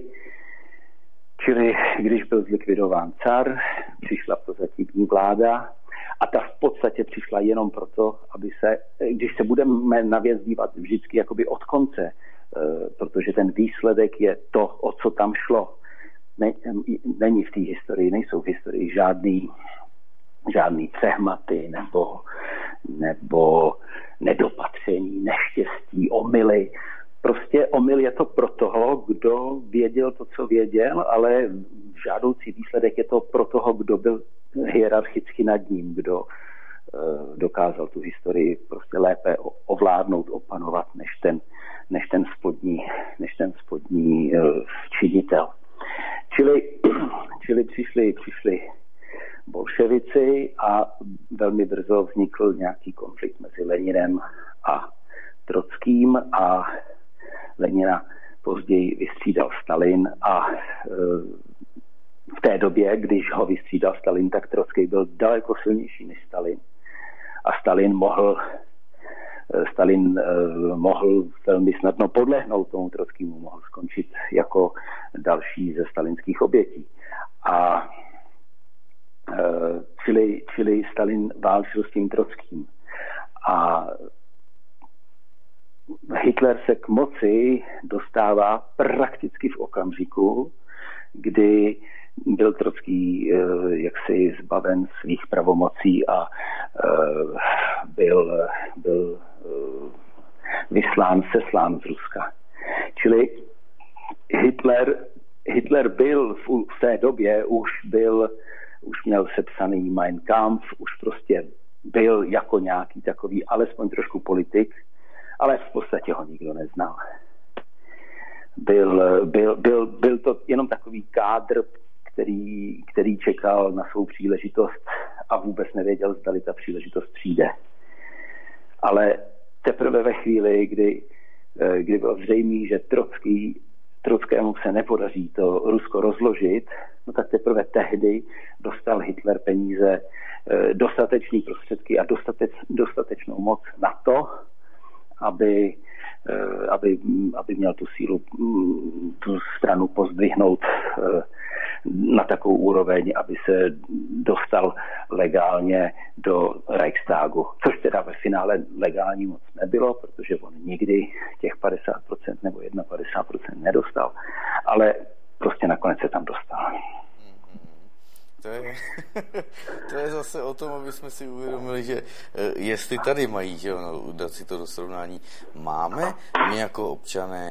když byl zlikvidován car, přišla prozatímní vláda a ta v podstatě přišla jenom proto, aby když se budeme na věc dívat vždycky jakoby od konce, protože ten výsledek je to, o co tam šlo. Není v té historii, nejsou v historii žádný přehmaty nebo nedopatření, neštěstí, omyly. Prostě omyl je to pro toho, kdo věděl to, co věděl, ale žádoucí výsledek je to pro toho, kdo byl hierarchicky nad ním, kdo dokázal tu historii lépe ovládnout, opanovat, než ten spodní činitel. Čili přišli bolševici a velmi brzo vznikl nějaký konflikt mezi Leninem a Trockým a Lenina později vystřídal Stalin a v té době, když ho vystřídal Stalin, tak Trocký byl daleko silnější než Stalin a Stalin mohl velmi snadno podlehnout tomu Trockému, mohl skončit jako další ze stalinských obětí. A čili Stalin válčil s tím Trockým. A Hitler se k moci dostává prakticky v okamžiku, kdy byl Trocký jaksi zbaven svých pravomocí a byl seslán z Ruska. Čili Hitler byl v té době, už měl sepsaný Mein Kampf, už prostě byl jako nějaký takový, alespoň trošku politik, ale v podstatě ho nikdo neznal. Byl to jenom takový kádr, který čekal na svou příležitost a vůbec nevěděl, zdali ta příležitost přijde. Ale teprve ve chvíli, kdy bylo zřejmé, že Trockému se nepodaří to Rusko rozložit, no tak teprve tehdy dostal Hitler peníze, dostatečné prostředky a dostatečnou moc na to, aby měl tu sílu tu stranu pozdvihnout na takovou úroveň, aby se dostal legálně do Reichstagu. Což teda ve finále legální moc nebylo, protože on nikdy těch 50% nebo 51% nedostal, ale prostě nakonec se tam dostal. To je zase o tom, aby jsme si uvědomili, že jestli tady mají, že dát si to do srovnání, máme my jako občané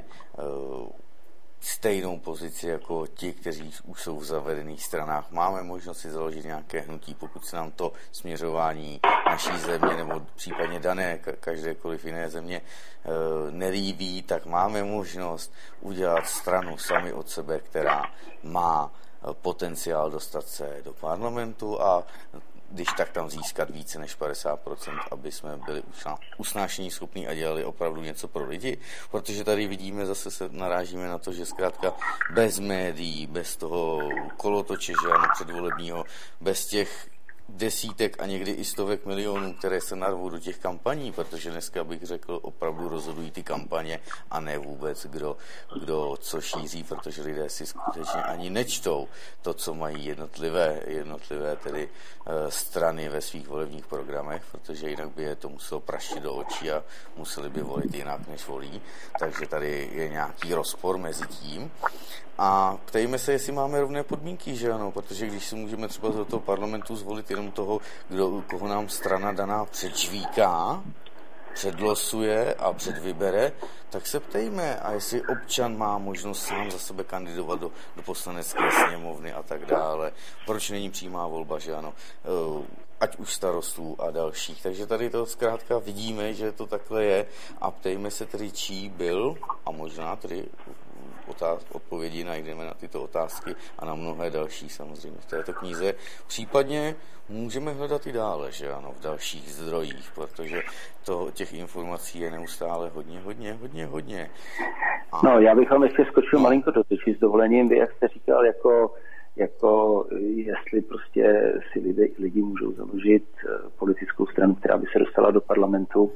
stejnou pozici jako ti, kteří už jsou v zavedených stranách. Máme možnost si založit nějaké hnutí, pokud se nám to směřování naší země nebo případně dané každékoliv jiné země nelíbí, tak máme možnost udělat stranu sami od sebe, která má potenciál dostat se do parlamentu a když tak tam získat více než 50%, aby jsme byli usnášení schopní a dělali opravdu něco pro lidi, protože tady vidíme, zase se narážíme na to, že zkrátka bez médií, bez toho kolotoče, že ano, předvolebního, bez těch desítek a někdy i stovek milionů, které se narvou do těch kampaní, protože dneska bych řekl, opravdu rozhodují ty kampaně a ne vůbec kdo co šíří, protože lidé si skutečně ani nečtou to, co mají jednotlivé tedy strany ve svých volebních programech, protože jinak by je to muselo praštit do očí a museli by volit jinak, než volí. Takže tady je nějaký rozpor mezi tím. A ptejme se, jestli máme rovné podmínky, že ano, protože když si můžeme třeba do toho parlamentu zvolit jenom toho, koho nám strana daná předžvíká, předlosuje a předvybere, tak se ptejme, a jestli občan má možnost sám za sebe kandidovat do poslanecké sněmovny a tak dále. Proč není přímá volba, že ano, ať už starostů a dalších. Takže tady to zkrátka vidíme, že to takhle je a ptejme se tedy, čí byl a možná tedy odpovědi najdeme na tyto otázky a na mnohé další samozřejmě v této knize. Případně můžeme hledat i dále, že ano, v dalších zdrojích, protože těch informací je neustále hodně. No, já bych vám ještě skočil malinko do řeči s dovolením, vy, jak jste říkal, jako jestli prostě si lidi můžou založit politickou stranu, která by se dostala do parlamentu.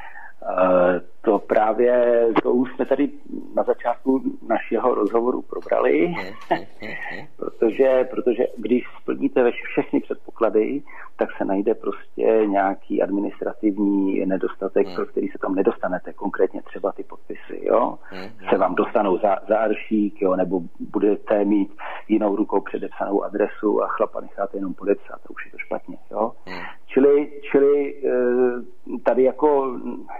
To už jsme tady na začátku našeho rozhovoru probrali, protože když splníte všechny předpoklady, tak se najde prostě nějaký administrativní nedostatek, pro který se tam nedostanete, konkrétně třeba ty podpisy, jo? Se vám dostanou za aršík, jo? Nebo budete mít jinou rukou předepsanou adresu a chlapa necháte jenom podepsat, to už je to špatně, jo? Čili tady jako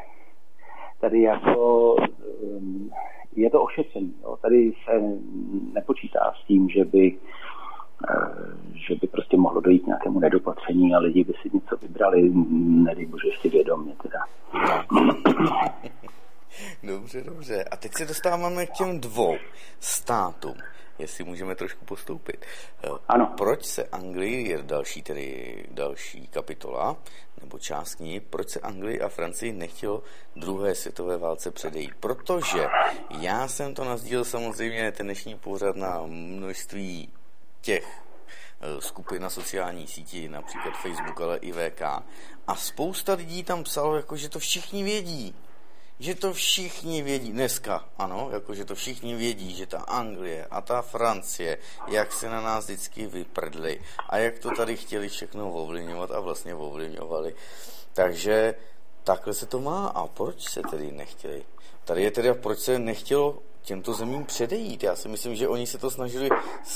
je to ošetření. Jo. Tady se nepočítá s tím, že by prostě mohlo dojít k nějakému nedopatření a lidi by si něco vybrali, nedej bože, ještě vědomě teda. Dobře. A teď se dostáváme k těm 2 státům, jestli můžeme trošku postoupit. Ano. Proč se Anglii, je další kapitola, nebo část knihy, proč se Anglii a Francii nechtělo druhé světové válce předejít? Protože já jsem to nasdílel samozřejmě ten dnešní pořad na množství těch skupin na sociální síti, například Facebook, ale i VK. A spousta lidí tam psalo, jako, že to všichni vědí. že to všichni vědí, dneska, ano, jakože to všichni vědí, že ta Anglie a ta Francie, jak se na nás vždycky vyprdli a jak to tady chtěli všechno ovlivňovat a vlastně ovlivňovali. Takže takhle se to má. A proč se tedy nechtěli? Tady je teda, proč se nechtělo těmto zemím předejít. Já si myslím, že oni se to snažili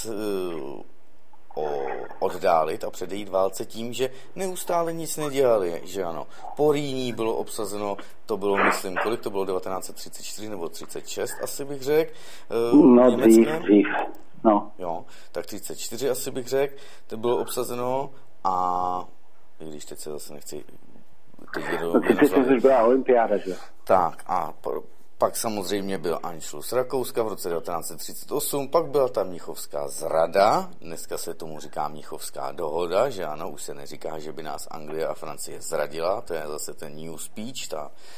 oddálit a předejít válce tím, že neustále nic nedělali, že ano. Porýní bylo obsazeno, to bylo, myslím, kolik to bylo, 1934 nebo 36, asi bych řekl. No, dřív. No. Jo, tak 34 asi bych řekl, to bylo obsazeno a když teď se zase nechci... Teď byla olympiáda, že? Tak a pak samozřejmě byl Anschluss Rakouska v roce 1938, pak byla ta Mnichovská zrada, dneska se tomu říká Mnichovská dohoda, že ano, už se neříká, že by nás Anglie a Francie zradila, to je zase ten new speech,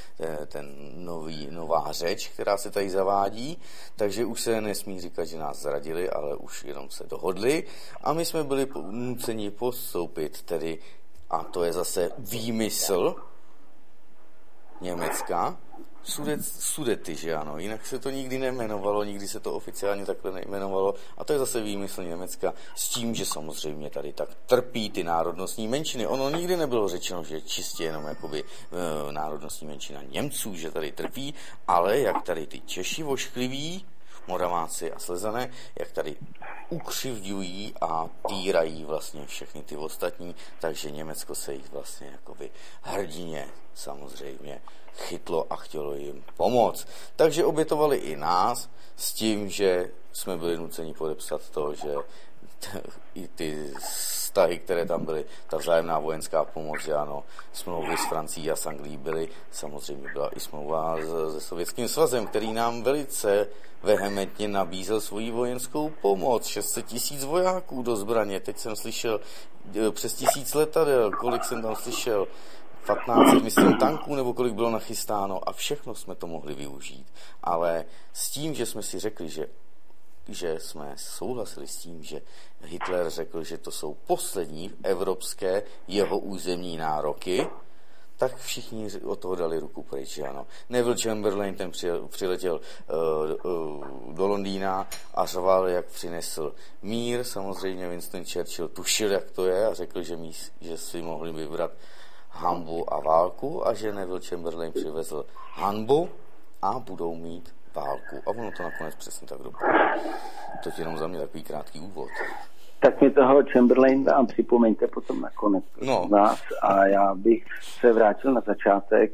nová řeč, která se tady zavádí, takže už se nesmí říkat, že nás zradili, ale už jenom se dohodli a my jsme byli nuceni postoupit, tedy, a to je zase výmysl Německa, Sudety, že ano, jinak se to nikdy nejmenovalo, nikdy se to oficiálně takhle nejmenovalo a to je zase výmysl Německa s tím, že samozřejmě tady tak trpí ty národnostní menšiny. Ono nikdy nebylo řečeno, že čistě jenom jakoby národnostní menšina Němců, že tady trpí, ale jak tady ty Češi oškliví, Moraváci a Slezané, jak tady ukřivďují a týrají vlastně všechny ty ostatní, takže Německo se jich vlastně jakoby hrdině samozřejmě chytlo a chtělo jim pomoct. Takže obětovali i nás s tím, že jsme byli nuceni podepsat to, že i ty vztahy, které tam byly, ta vzájemná vojenská pomoc, že ano, smlouvy s Francií a s Anglií byly, samozřejmě byla i smlouva se Sovětským svazem, který nám velice vehementně nabízel svoji vojenskou pomoc, 600 000 vojáků do zbraně, teď jsem slyšel přes 1000 letadel, kolik jsem tam slyšel, 15, myslím, tanků, nebo kolik bylo nachystáno a všechno jsme to mohli využít. Ale s tím, že jsme si řekli, že jsme souhlasili s tím, že Hitler řekl, že to jsou poslední evropské jeho územní nároky, tak všichni od toho dali ruku pryč, že ano. Neville Chamberlain, ten přiletěl do Londýna a řval, jak přinesl mír. Samozřejmě Winston Churchill tušil, jak to je a řekl, že si mohli vybrat hanbu a válku a že Neville Chamberlain přivezl hanbu a budou mít válku. A ono to nakonec přesně tak dopadlo. To je jenom za mě takový krátký úvod. Tak mi toho Chamberlaina připomeňte potom nakonec nás a já bych se vrátil na začátek.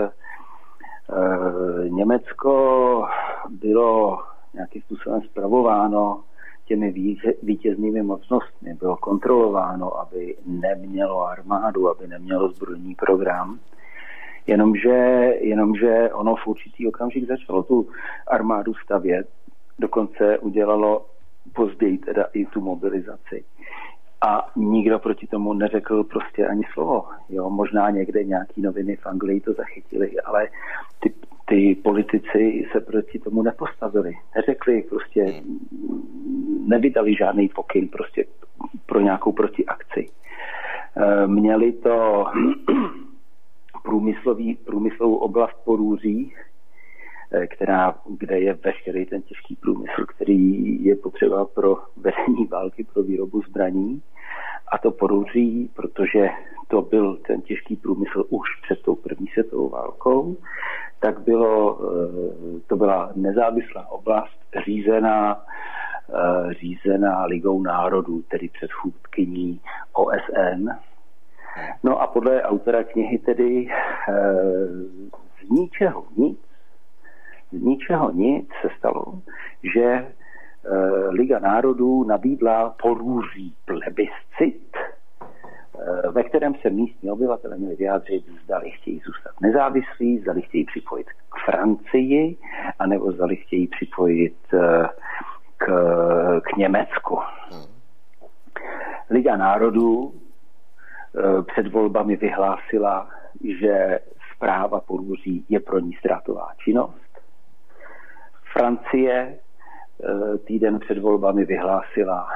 Německo bylo nějakým způsobem spravováno těmi vítěznými mocnostmi, bylo kontrolováno, aby nemělo armádu, aby nemělo zbrojní program. Jenomže ono v určitý okamžik začalo tu armádu stavět, dokonce udělalo později teda i tu mobilizaci. A nikdo proti tomu neřekl prostě ani slovo. Jo, možná někde nějaký noviny v Anglii to zachytili, ale ty politici se proti tomu nepostavili. Neřekli prostě, nevydali žádný pokyn prostě pro nějakou protiakci. Měli to průmyslovou oblast Porúří, kde je veškerý ten těžký průmysl, který je potřeba pro vedení války, pro výrobu zbraní. A to Porúří, protože to byl ten těžký průmysl už před tou první světovou válkou, tak to byla nezávislá oblast řízená Ligou národů, tedy předchůdkyní OSN. No a podle autora knihy tedy z ničeho nic se stalo, že Liga národů nabídla Porúří plebiscit, ve kterém se místní obyvatelé měli vyjádřit, zdali chtějí zůstat nezávislí, zdali chtějí připojit k Francii, anebo zdali chtějí připojit k Německu. Liga národů před volbami vyhlásila, že správa Porúří je pro ní ztrátová činnost. Francie týden před volbami vyhlásila,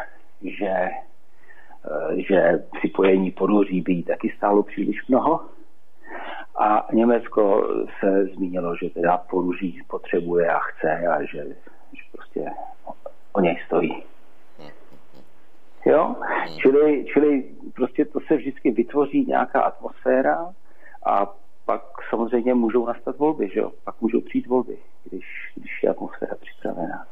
že připojení Porúří by jí taky stálo příliš mnoho. A Německo se zmínilo, že teda poruží potřebuje a chce a že prostě o něj stojí. Jo? Čili prostě to se vždycky vytvoří nějaká atmosféra a pak samozřejmě můžou nastat volby, že jo? Pak můžou přijít volby, když je atmosféra připravená.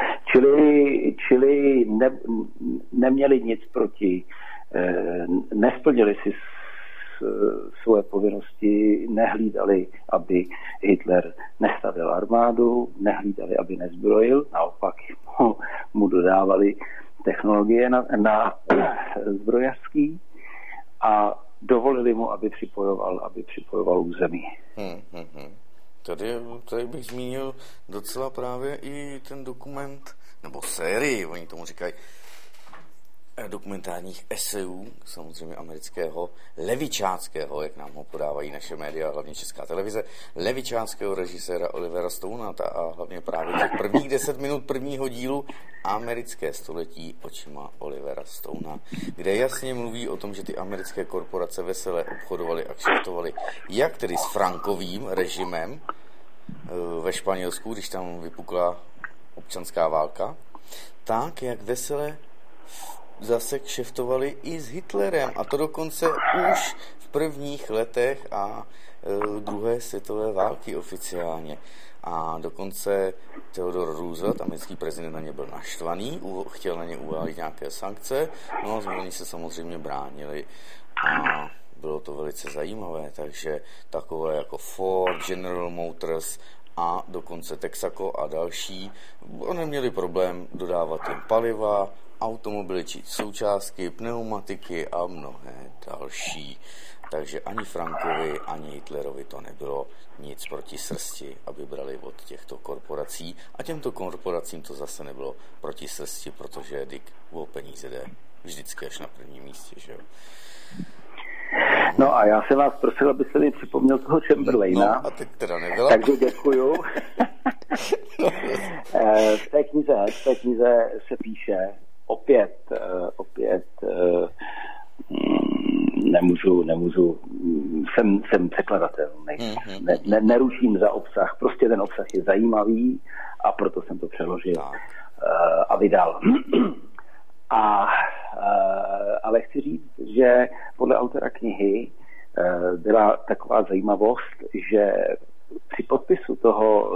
Čili neměli nic proti, nesplnili si svoje povinnosti, nehlídali, aby Hitler nestavil armádu, nehlídali, aby nezbrojil, naopak mu dodávali technologie na zbrojařský a dovolili mu, aby připojoval území. Tady bych zmínil docela právě i ten dokument, nebo sérii, oni tomu říkají, dokumentárních esejů, samozřejmě amerického levičáckého, jak nám ho podávají naše média, hlavně Česká televize, levičáckého režiséra Olivera Stonea a hlavně právě těch prvních 10 minut prvního dílu Americké století očima Olivera Stonea, kde jasně mluví o tom, že ty americké korporace vesele obchodovaly a kšeftovaly jak tedy s Frankovým režimem ve Španělsku, když tam vypukla občanská válka, tak jak vesele zase kšeftovali i s Hitlerem, a to dokonce už v prvních letech a druhé světové války oficiálně. A dokonce Theodore Roosevelt, americký prezident, na ně byl naštvaný, chtěl na ně uvalit nějaké sankce, no a oni se samozřejmě bránili a bylo to velice zajímavé, takže takové jako Ford, General Motors a dokonce Texaco a další, oni měli problém dodávat jim paliva, automobily či součástky, pneumatiky a mnohé další. Takže ani Frankovi, ani Hitlerovi to nebylo nic proti srsti, aby brali od těchto korporací. A těmto korporacím to zase nebylo proti srsti, protože Dick o peníze jde vždycky až na prvním místě, že jo. No a já jsem vás prosil, abyste mi připomněl toho Chamberlaina. No a teď teda nebyla. Takže děkuju. V té knize se píše, opět nemůžu, jsem překladatel, neruším za obsah, prostě ten obsah je zajímavý a proto jsem to přeložil a vydal. Ale chci říct, že podle autora knihy byla taková zajímavost, že při podpisu toho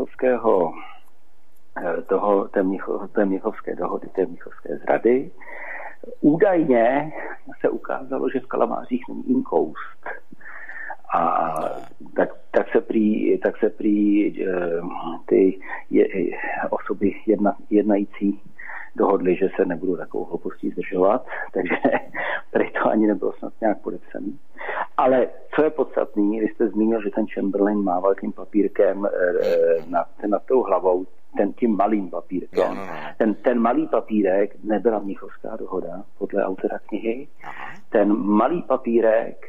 té mnichovské dohody, té mnichovské zrady, údajně se ukázalo, že v Kalamářích není inkoust. A tak se prý ty osoby jednající dohodli, že se nebudou takovou hloupostí zdržovat, takže tady to ani nebylo snad nějak podepsaný. Ale co je podstatný, vy jste zmínil, že ten Chamberlain mával tím papírkem nad tou hlavou, tím malým papírkem. No. Ten malý papírek nebyla mnichovská dohoda, podle autora knihy. Ten malý papírek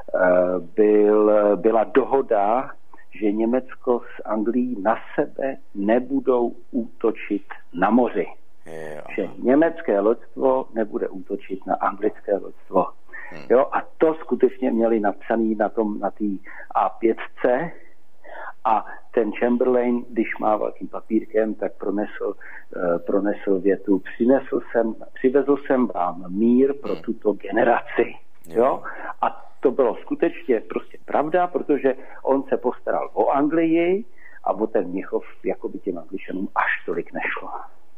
byla dohoda, že Německo s Anglií na sebe nebudou útočit na moři. Že německé loďstvo nebude útočit na anglické loďstvo. Jo, a to skutečně měli napsaný na té A5 a ten Chamberlain, když mával tím papírkem, tak pronesl větu, přivezl jsem vám mír pro tuto generaci. Jo? A to bylo skutečně prostě pravda, protože on se postaral o Anglii a o ten Mnichov jako by těm Angličanům až tolik nešlo.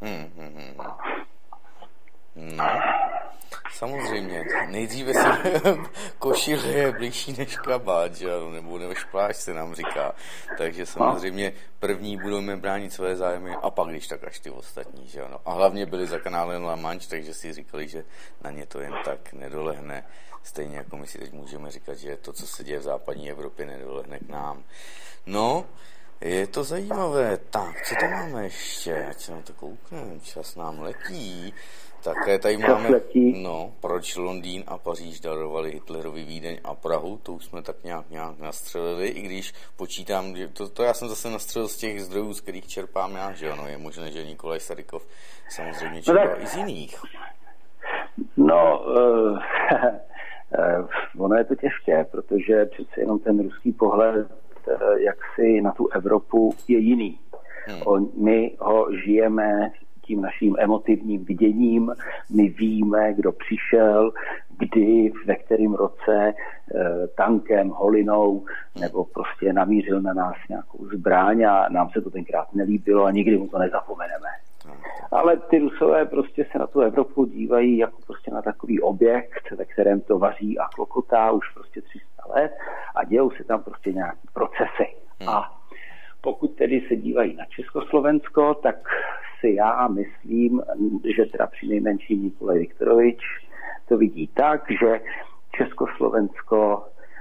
No, samozřejmě. Nejdříve si košile je blížší než kabát, že? Nebo než plášť se nám říká. Takže samozřejmě první budeme bránit své zájmy a pak když tak až ty ostatní, že? No. A hlavně byli za kanálem La Manche, takže si říkali, že na ně to jen tak nedolehne. Stejně jako my si teď můžeme říkat, že to, co se děje v západní Evropě, nedolehne k nám. No, je to zajímavé. Tak, co tam máme ještě? Ať se na to kouknem, čas nám letí. Také tady máme, proč Londýn a Paříž darovali Hitlerovi Vídeň a Prahu, to už jsme tak nějak nastřelili, i když počítám, to já jsem zase nastřelil z těch zdrojů, z kterých čerpám já, že ano, je možné, že Nikolaj Sarykov samozřejmě čerpal i z jiných. No, Ono je to těžké, protože přece jenom ten ruský pohled jaksi na tu Evropu je jiný. My ho žijeme tím naším emotivním viděním, my víme, kdo přišel, kdy, ve kterém roce tankem, holinou, nebo prostě namířil na nás nějakou zbraň a nám se to tenkrát nelíbilo a nikdy mu to nezapomeneme. Ale ty Rusové prostě se na tu Evropu dívají jako prostě na takový objekt, ve kterém to vaří a klokotá už prostě 300 let a dějou se tam prostě nějaký procesy. A pokud tedy se dívají na Československo, tak si já myslím, že teda přinejmenším Nikolaj Viktorovič to vidí tak, že Československo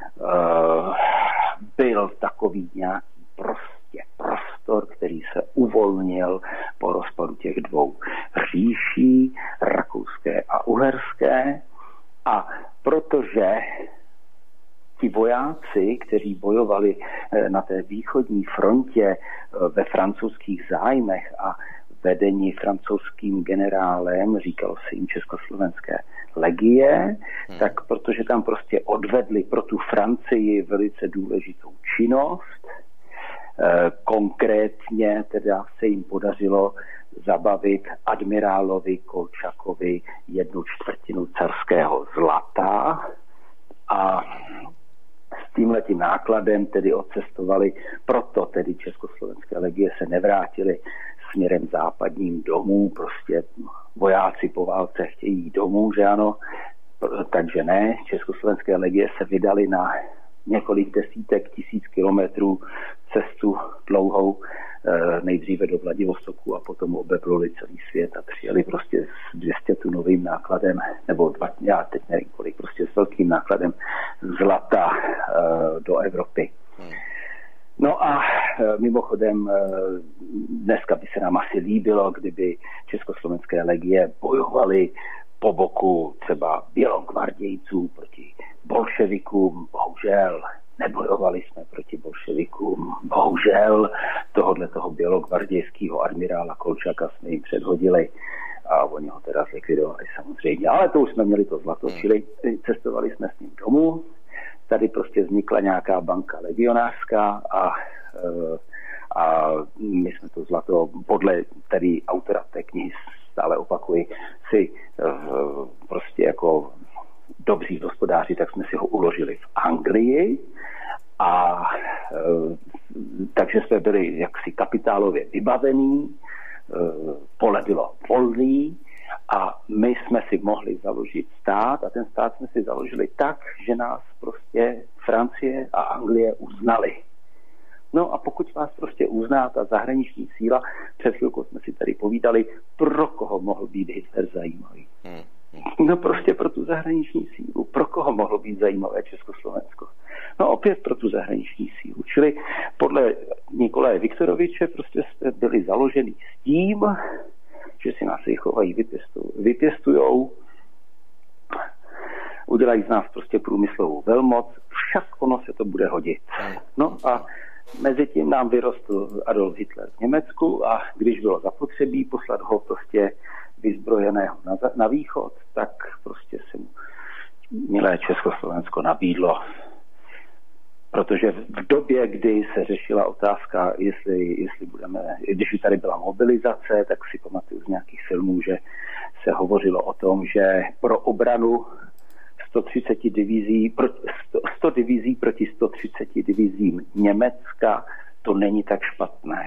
byl takový nějaký prostě prostor, který se uvolnil po rozpadu těch dvou říší, rakouské a uherské. A protože ti vojáci, kteří bojovali na té východní frontě ve francouzských zájmech a vedení francouzským generálem, říkalo se jim Československé legie, tak protože tam prostě odvedli pro tu Francii velice důležitou činnost, konkrétně teda se jim podařilo zabavit admirálovi Kolčakovi 1/4 carského zlata a s tímhletím nákladem tedy odcestovali, proto tedy Československé legie se nevrátili směrem západním domů, prostě vojáci po válce chtějí jít domů, že ano, takže ne, Československé legie se vydali na několik desítek tisíc kilometrů cestu dlouhou, nejdříve do Vladivostoku a potom obepluli celý svět a přijeli prostě s 200 tunovým nákladem, nebo já teď nevím kolik, prostě s velkým nákladem zlata do Evropy. No a mimochodem dneska by se nám asi líbilo, kdyby Československé legie bojovaly po boku třeba bělogvardějců proti bolševikům, bohužel nebojovali jsme proti bolševikům, bohužel toho bělogvardějského admirála Kolčaka jsme jim předhodili a oni ho teda zlikvidovali samozřejmě, ale to už jsme měli to zlato, čili cestovali jsme s ním domů, tady prostě vznikla nějaká banka legionářská a my jsme to zlato podle tady autora té knihy, stále opakuji, si prostě jako dobří hospodáři, tak jsme si ho uložili v Anglii a takže jsme byli jaksi kapitálově vybavení, pole bylo volný a my jsme si mohli založit stát a ten stát jsme si založili tak, že nás prostě Francie a Anglie uznali. No a pokud vás prostě uzná ta zahraniční síla, před chvilkou jsme si tady povídali, pro koho mohl být Hitler zajímavý. No prostě pro tu zahraniční sílu. Pro koho mohlo být zajímavé Československo? No opět pro tu zahraniční sílu. Čili podle Nikolaje Viktoroviče prostě jsme byli založeni s tím, že si nás chovají, vypěstujou, udělají z nás prostě průmyslovou velmoc, však ono se to bude hodit. No a mezi tím nám vyrostl Adolf Hitler v Německu a když bylo zapotřebí poslat ho prostě vyzbrojeného na východ, tak prostě se mu milé Československo nabídlo. Protože v době, kdy se řešila otázka, jestli budeme, když už tady byla mobilizace, tak si pamatuju z nějakých filmů, že se hovořilo o tom, že pro obranu 130 divizí, 100 divizí proti 130 divizím Německa, to není tak špatné.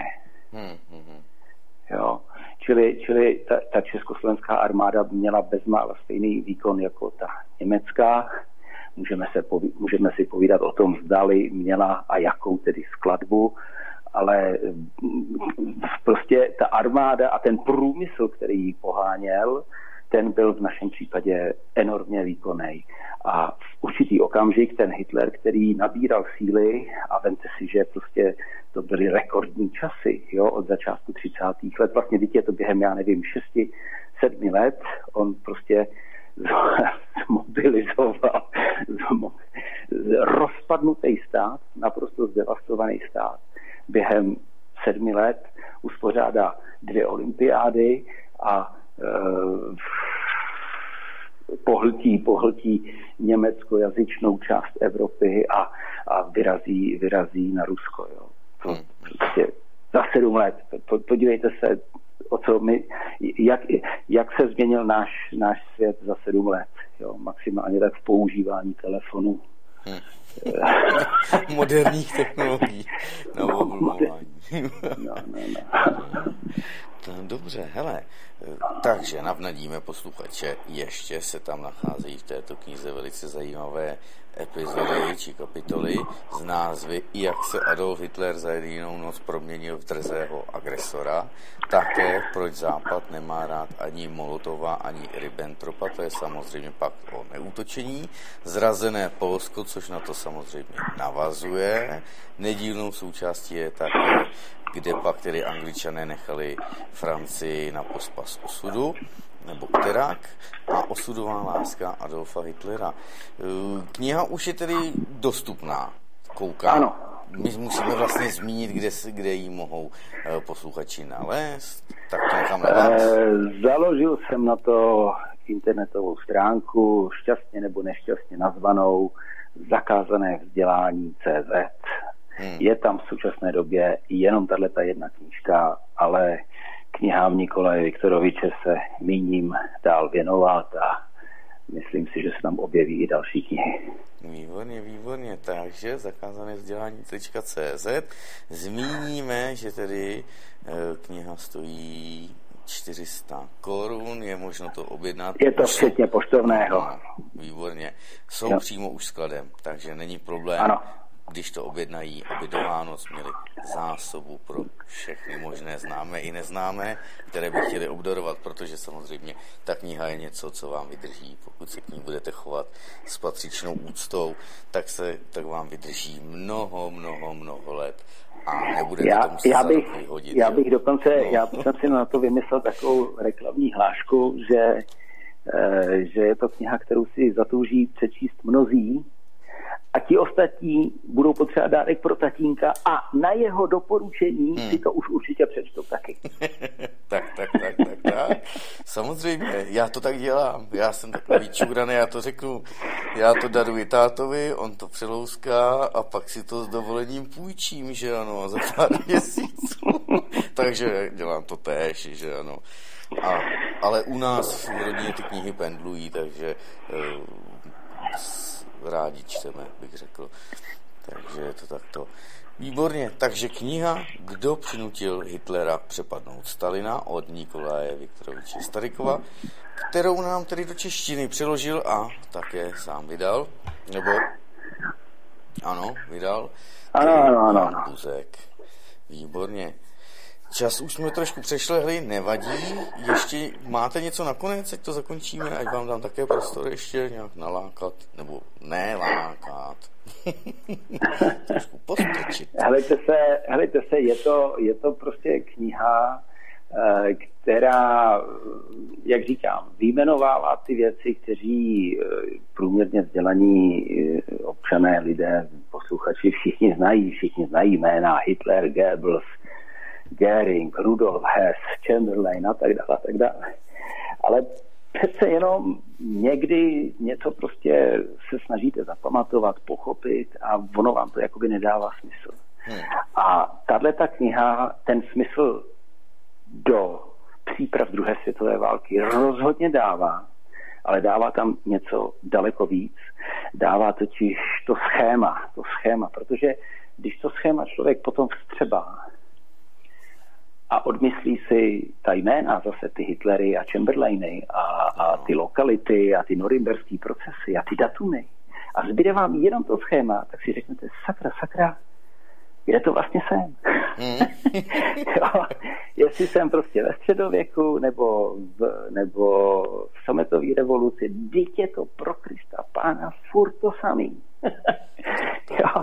Jo. Čili ta československá armáda měla bezmála stejný výkon jako ta německá. Můžeme si povídat o tom, zdali měla a jakou tedy skladbu, ale prostě ta armáda a ten průmysl, který ji poháněl, ten byl v našem případě enormně výkonný. A v určitý okamžik ten Hitler, který nabíral síly, a vemte si, že prostě to byly rekordní časy, jo, od začátku 30. let, vlastně dítě to během, já nevím, 6-7 let, on prostě zmobilizoval rozpadnutý stát, naprosto zdevastovaný stát. Během 7 let uspořádá 2 olympiády a pohltí německojazyčnou část Evropy a vyrazí na Rusko. Jo. To prostě za 7 let. Podívejte se, jak se změnil náš svět za 7 let. Jo. Maximálně tak v používání telefonu. Moderních technologií. No. Dobře, hele, takže navnadíme posluchače, ještě se tam nacházejí v této knize velice zajímavé epizody či kapitoly z názvy Jak se Adolf Hitler za jedinou noc proměnil v drzého agresora, také proč Západ nemá rád ani Molotova, ani Ribbentropa, to je samozřejmě pak o neútočení, zrazené Polsko, což na to samozřejmě navazuje, nedílnou součástí je také, kde pak tedy Angličané nechali Francii na pospas osudu, nebo kterak, a osudová láska Adolfa Hitlera. Kniha už je tedy dostupná, koukám. Ano. My musíme vlastně zmínit, kde ji mohou posluchači nalézt. Tak to nechám na vás. Založil jsem na to internetovou stránku, šťastně nebo nešťastně nazvanou Zakázané vzdělání CZ. Je tam v současné době jenom tato jedna knížka, ale knihám Nikolaje Viktoroviče se míním dál věnovat a myslím si, že se tam objeví i další knihy. Výborně. Takže zakázané vzdělání.cz. Zmíníme, že tedy kniha stojí 400 korun, je možno to objednat. Je to včetně poštovného. Výborně. Jsou přímo už skladem, takže není problém. Ano. Když to objednají, aby do Vánoc měli zásobu pro všechny možné známé i neznámé, které by chtěli obdarovat, protože samozřejmě ta kniha je něco, co vám vydrží. Pokud se k ní budete chovat s patřičnou úctou, tak vám vydrží mnoho let a nebudete to muset za rok vyhodit. Já jsem si na to vymyslel takovou reklamní hlášku, že je to kniha, kterou si zatouží přečíst mnozí, a ti ostatní budou potřebovat dárek pro tatínka a na jeho doporučení si to už určitě přečtou taky. Tak. Samozřejmě, já to tak dělám. Já jsem takový čuraný, já to řeknu. Já to daruji tátovi, on to přelouská a pak si to s dovolením půjčím, že ano, za pár měsíců. Takže dělám to též, že ano. Ale u nás v rodině ty knihy pendlují, takže rádi čteme, bych řekl. Takže je to takto. Výborně. Takže kniha Kdo přinutil Hitlera přepadnout Stalina od Nikolaje Viktoroviče Starykova, kterou nám tedy do češtiny přeložil a také sám vydal. Nebo ano, vydal. Ano. Buzek. Výborně. Čas už jsme trošku přešlehli, nevadí. Ještě máte něco nakonec, ať to zakončíme, ať vám dám také prostor ještě nějak nalákat, nebo nelákat. Trošku postrčit. Helejte se, je to prostě kniha, která, jak říkám, vyjmenovává ty věci, kteří průměrně vzdělaní občané, lidé, posluchači, všichni znají jména Hitler, Goebbels, Göring, Rudolf Hess, Chamberlain a tak dále. Ale přece jenom někdy něco prostě se snažíte zapamatovat, pochopit a ono vám to jakoby nedává smysl. A tato kniha ten smysl do příprav druhé světové války rozhodně dává, ale dává tam něco daleko víc. Dává totiž to schéma, protože když to schéma člověk potom vstřebá a odmyslí si ta jména, zase ty Hitlery a Chamberlainy a ty lokality a ty norimberský procesy a ty datumy a zbyde vám jenom to schéma, tak si řeknete sakra, kde to vlastně jsem? Jo, jestli jsem prostě ve středověku nebo v sametové revoluci, vždyť je to pro Krista Pána furt to samý. Jo.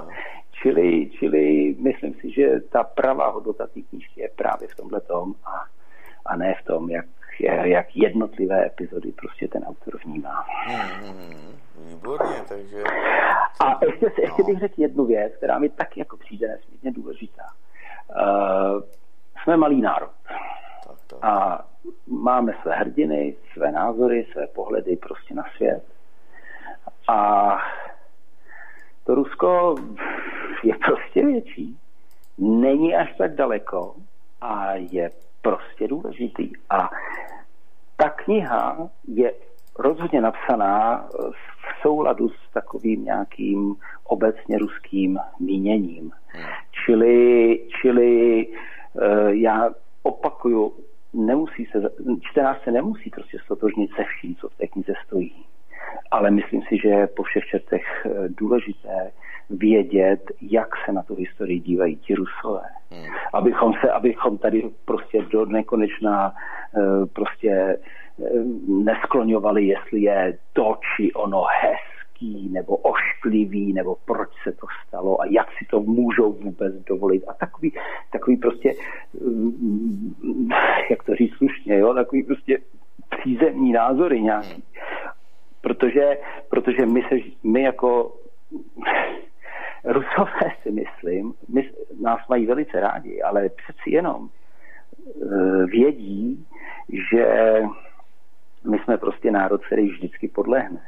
Čili myslím si, že ta pravá hodnota té knížky je právě v tomhletom a ne v tom, jak jednotlivé epizody prostě ten autor vnímá. Výborně, takže... A ještě bych řekl jednu věc, která mi taky jako přijde nesmírně důležitá. Jsme malý národ. Tak. A máme své hrdiny, své názory, své pohledy prostě na svět. A to Rusko je prostě větší. Není až tak daleko a je prostě důležitý. A ta kniha je rozhodně napsaná v souladu s takovým nějakým obecně ruským míněním. Čili já opakuju, čtenář se nemusí prostě stotožnit se vším, co v té knize stojí. Ale myslím si, že je po všech četech důležité vědět, jak se na tu historii dívají ti Rusové. Abychom tady prostě do nekonečna prostě neskloňovali, jestli je to či ono hezký nebo ošklivý, nebo proč se to stalo a jak si to můžou vůbec dovolit. A takový prostě, jak to říct slušně, jo, takový prostě přízemní názory nějaký. Protože my jako Rusové si myslím, nás mají velice rádi, ale přeci jenom vědí, že my jsme prostě národ, který vždycky podlehne.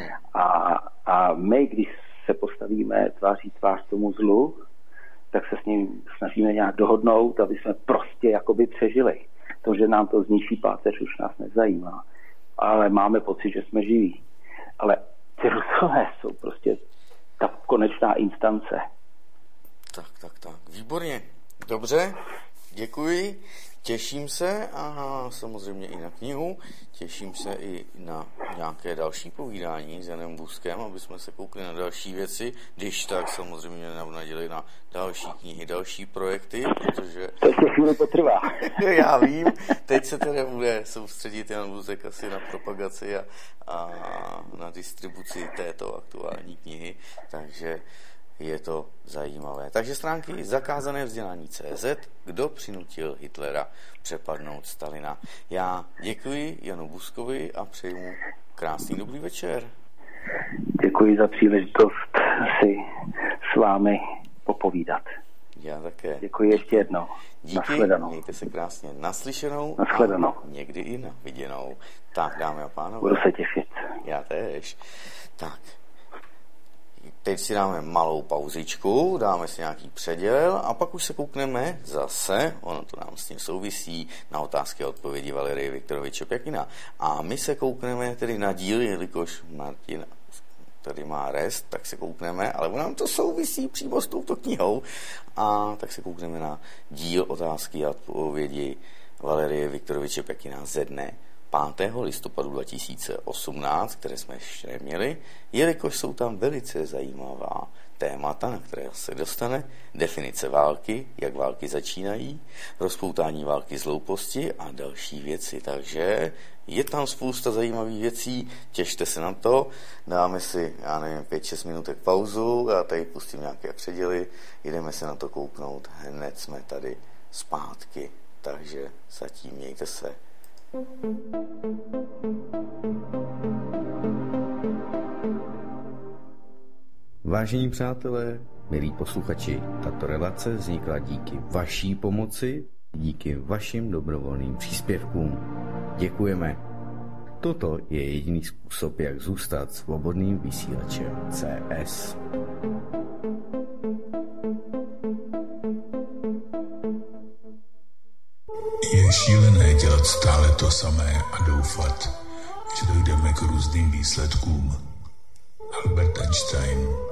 A my, když se postavíme tváří tvář tomu zlu, tak se s ním snažíme nějak dohodnout, aby jsme prostě jakoby přežili. To, že nám to zničí páteř, už nás nezajímá. Ale máme pocit, že jsme živí. Ale ty Rusové jsou prostě ta konečná instance. Tak. Výborně. Dobře, děkuji. Těším se a samozřejmě i na knihu. Těším se i na nějaké další povídání s Janem Buskem, aby jsme se koukli na další věci, když tak samozřejmě navnaděli na další knihy, další projekty, protože... To ještě chvíli potrvá. Já vím, teď se tedy bude soustředit Jan Busek asi na propagaci a na distribuci této aktuální knihy, takže je to zajímavé. Takže stránky zakázané vzdělání.cz, kdo přinutil Hitlera přepadnout Stalina. Já děkuji Janu Buskovi a přeji mu krásný dobrý večer. Děkuji za příležitost si s vámi popovídat. Já také. Děkuji ještě jednou. Díky, Nashledanou. mějte se krásně. Naslyšenou. Nashledanou. A někdy i na viděnou. Tak, dámy a pánové. Budu se těšit. Já též. Tak. Teď si dáme malou pauzičku, dáme si nějaký předěl a pak už se koukneme zase, ono to nám s tím souvisí, na otázky a odpovědi Valerie Viktoroviče Pěkina. A my se koukneme tedy na díl, jelikož Martin tady má rest, tak se koukneme, ale nám to souvisí přímo s touto knihou, a tak se koukneme na díl otázky a odpovědi Valerie Viktoroviče Pěkina ze dne 5. listopadu 2018, které jsme ještě neměli, jelikož jsou tam velice zajímavá témata, na které se dostane, definice války, jak války začínají, rozpoutání války z hlouposti a další věci. Takže je tam spousta zajímavých věcí, těšte se na to, dáme si, 5-6 minutek pauzu, já tady pustím nějaké předěly, jdeme se na to kouknout, hned jsme tady zpátky, takže zatím mějte se. Vážení přátelé, milí posluchači, tato relace vznikla díky vaší pomoci, díky vašim dobrovolným příspěvkům. Děkujeme. Toto je jediný způsob, jak zůstat svobodným vysílačem CS. Je šílené dělat stále to samé a doufat, že dojdeme k různým výsledkům. Albert Einstein.